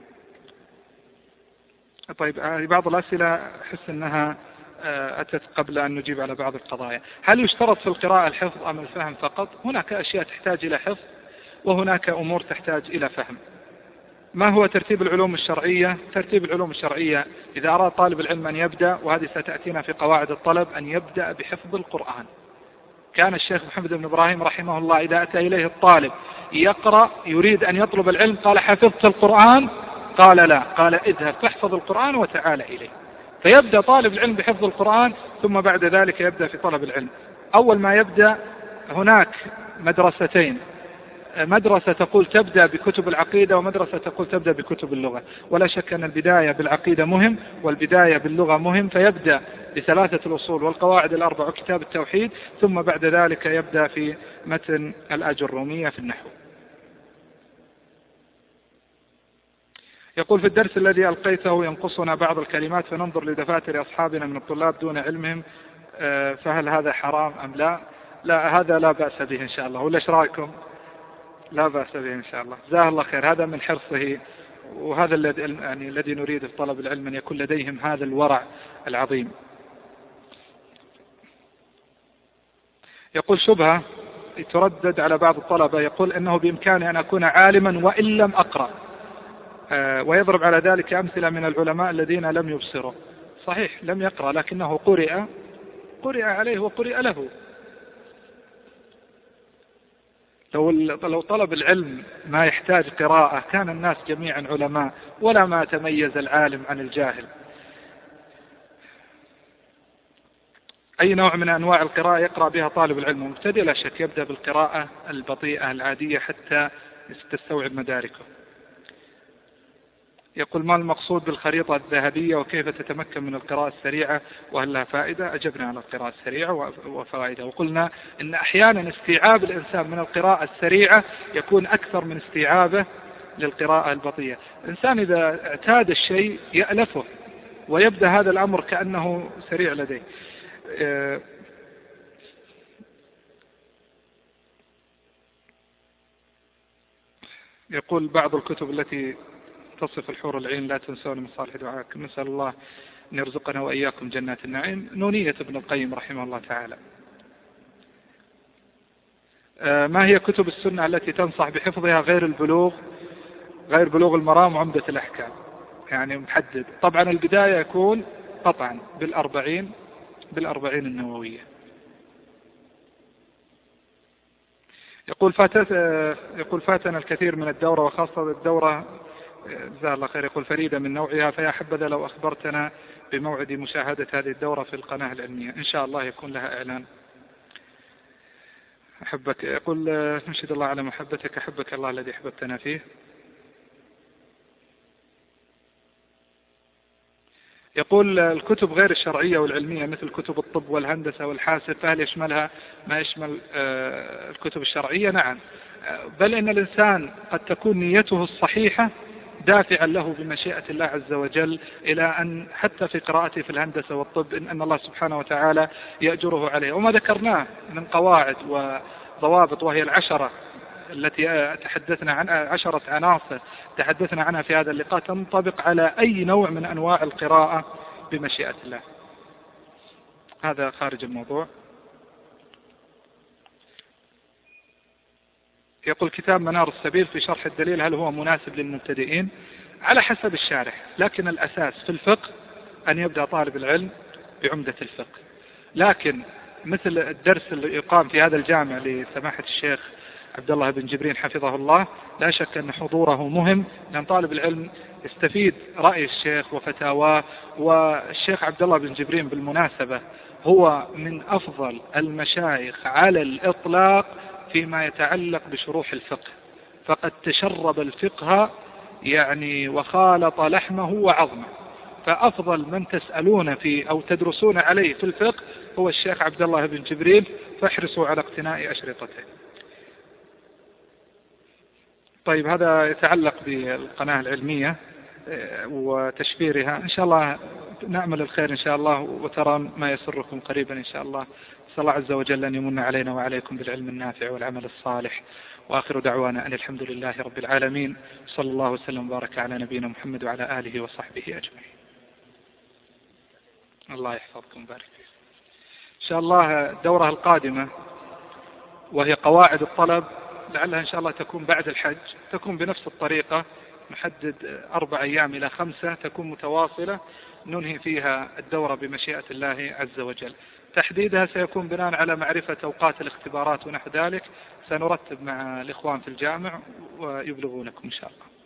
طيب، بعض الأسئلة أحس أنها أتت قبل أن نجيب على بعض القضايا. هل يشترط في القراءة الحفظ أم الفهم فقط؟ هناك أشياء تحتاج إلى حفظ وهناك أمور تحتاج إلى فهم. ما هو ترتيب العلوم الشرعية؟ ترتيب العلوم الشرعية إذا أراد طالب العلم أن يبدأ، وهذه ستأتينا في قواعد الطلب، أن يبدأ بحفظ القرآن. كان الشيخ محمد بن إبراهيم رحمه الله إذا أتى إليه الطالب يقرأ يريد أن يطلب العلم قال: حفظت القرآن؟ قال: لا. قال: اذهب فاحفظ القرآن وتعال إليه. فيبدأ طالب العلم بحفظ القرآن، ثم بعد ذلك يبدأ في طلب العلم. أول ما يبدأ هناك مدرستين، مدرسة تقول تبدأ بكتب العقيدة، ومدرسة تقول تبدأ بكتب اللغة. ولا شك أن البداية بالعقيدة مهم، والبداية باللغة مهم، فيبدأ بثلاثة الأصول والقواعد الأربع وكتاب التوحيد، ثم بعد ذلك يبدأ في متن الأجرومية في النحو. يقول: في الدرس الذي ألقيته ينقصنا بعض الكلمات فننظر لدفاتر أصحابنا من الطلاب دون علمهم، فهل هذا حرام أم لا؟ لا، هذا لا بأس به إن شاء الله. ولا إيش رأيكم؟ لا بأس به إن شاء الله. جزاه الله خير، هذا من حرصه، وهذا الذي نريد في طلب العلم، أن يكون لديهم هذا الورع العظيم. يقول: شبهة تردد على بعض الطلبة، يقول إنه بإمكاني أن أكون عالما وإن لم أقرأ، ويضرب على ذلك أمثلة من العلماء الذين لم يبصروا. صحيح، لم يقرأ لكنه قرئ عليه وقرئ له. لو طلب العلم ما يحتاج قراءة كان الناس جميعا علماء، ولا ما تميز العالم عن الجاهل. أي نوع من أنواع القراءة يقرأ بها طالب العلم المبتدئ؟ لا شك يبدأ بالقراءة البطيئة العادية حتى تستوعب مداركه. يقول: ما المقصود بالخريطة الذهبية وكيف تتمكن من القراءة السريعة وهل لها فائدة؟ أجبنا على القراءة السريعة وفوائدها، وقلنا إن أحيانا استيعاب الإنسان من القراءة السريعة يكون أكثر من استيعابه للقراءة البطيئة. الإنسان إذا اعتاد الشيء يألفه ويبدأ هذا الأمر كأنه سريع لديه. يقول: بعض الكتب التي تصف الحور العين لا تنسون من صالح دعاءكم، نسأل الله أن يرزقنا وإياكم جنات النعيم. نونية ابن القيم رحمه الله تعالى. ما هي كتب السنة التي تنصح بحفظها غير بلوغ المرام وعمدة الأحكام؟ يعني محدد. طبعا البداية يكون قطعا بالأربعين النووية. يقول: فاتنا الكثير من الدورة، وخاصة الدورة جزاه الله خير، يقول فريدة من نوعها، فيا حبذا لو أخبرتنا بموعد مشاهدة هذه الدورة في القناة العلمية. إن شاء الله يكون لها إعلان. أحبك. يقول: نشهد الله على محبتك، أحبك الله الذي أحببتنا فيه. يقول: الكتب غير الشرعية والعلمية مثل كتب الطب والهندسة والحاسب، فهل يشملها ما يشمل الكتب الشرعية؟ نعم، بل إن الإنسان قد تكون نيته الصحيحة دافعا له بمشيئة الله عز وجل إلى أن حتى في قراءته في الهندسة والطب إن الله سبحانه وتعالى يأجره عليه. وما ذكرناه من قواعد وضوابط، وهي العشرة التي تحدثنا عنها، 10 عناصر تحدثنا عنها في هذا اللقاء، تنطبق على أي نوع من أنواع القراءة بمشيئة الله. هذا خارج الموضوع. يقول: كتاب منار السبيل في شرح الدليل هل هو مناسب للمبتدئين؟ على حسب الشارح، لكن الأساس في الفقه أن يبدأ طالب العلم بعمدة الفقه. لكن مثل الدرس اللي يقام في هذا الجامع لسماحة الشيخ عبد الله بن جبرين حفظه الله، لا شك أن حضوره مهم، لأن طالب العلم يستفيد رأي الشيخ وفتاواه. والشيخ عبد الله بن جبرين بالمناسبة هو من أفضل المشايخ على الإطلاق فيما يتعلق بشروح الفقه، فقد تشرب الفقه يعني وخالط لحمه وعظمه. فأفضل من تسألون فيه أو تدرسون عليه في الفقه هو الشيخ عبد الله بن جبرين، فاحرصوا على اقتناء أشرطته. طيب، هذا يتعلق بالقناة العلمية. وتشفيرها. إن شاء الله نعمل الخير إن شاء الله، وترى ما يسركم قريبا إن شاء الله. صلى الله عز وجل أن يمن علينا وعليكم بالعلم النافع والعمل الصالح. وآخر دعوانا أن الحمد لله رب العالمين، صلى الله وسلم وبارك على نبينا محمد وعلى آله وصحبه أجمعين. الله يحفظكم ويبارك فيكم. إن شاء الله الدورة القادمة وهي قواعد الطلب، لعلها إن شاء الله تكون بعد الحج، تكون بنفس الطريقة، نحدد 4 أيام إلى 5 تكون متواصلة، ننهي فيها الدورة بمشيئة الله عز وجل. تحديدها سيكون بناء على معرفة أوقات الاختبارات ونحو ذلك، سنرتب مع الإخوان في الجامع ويبلغونكم إن شاء الله.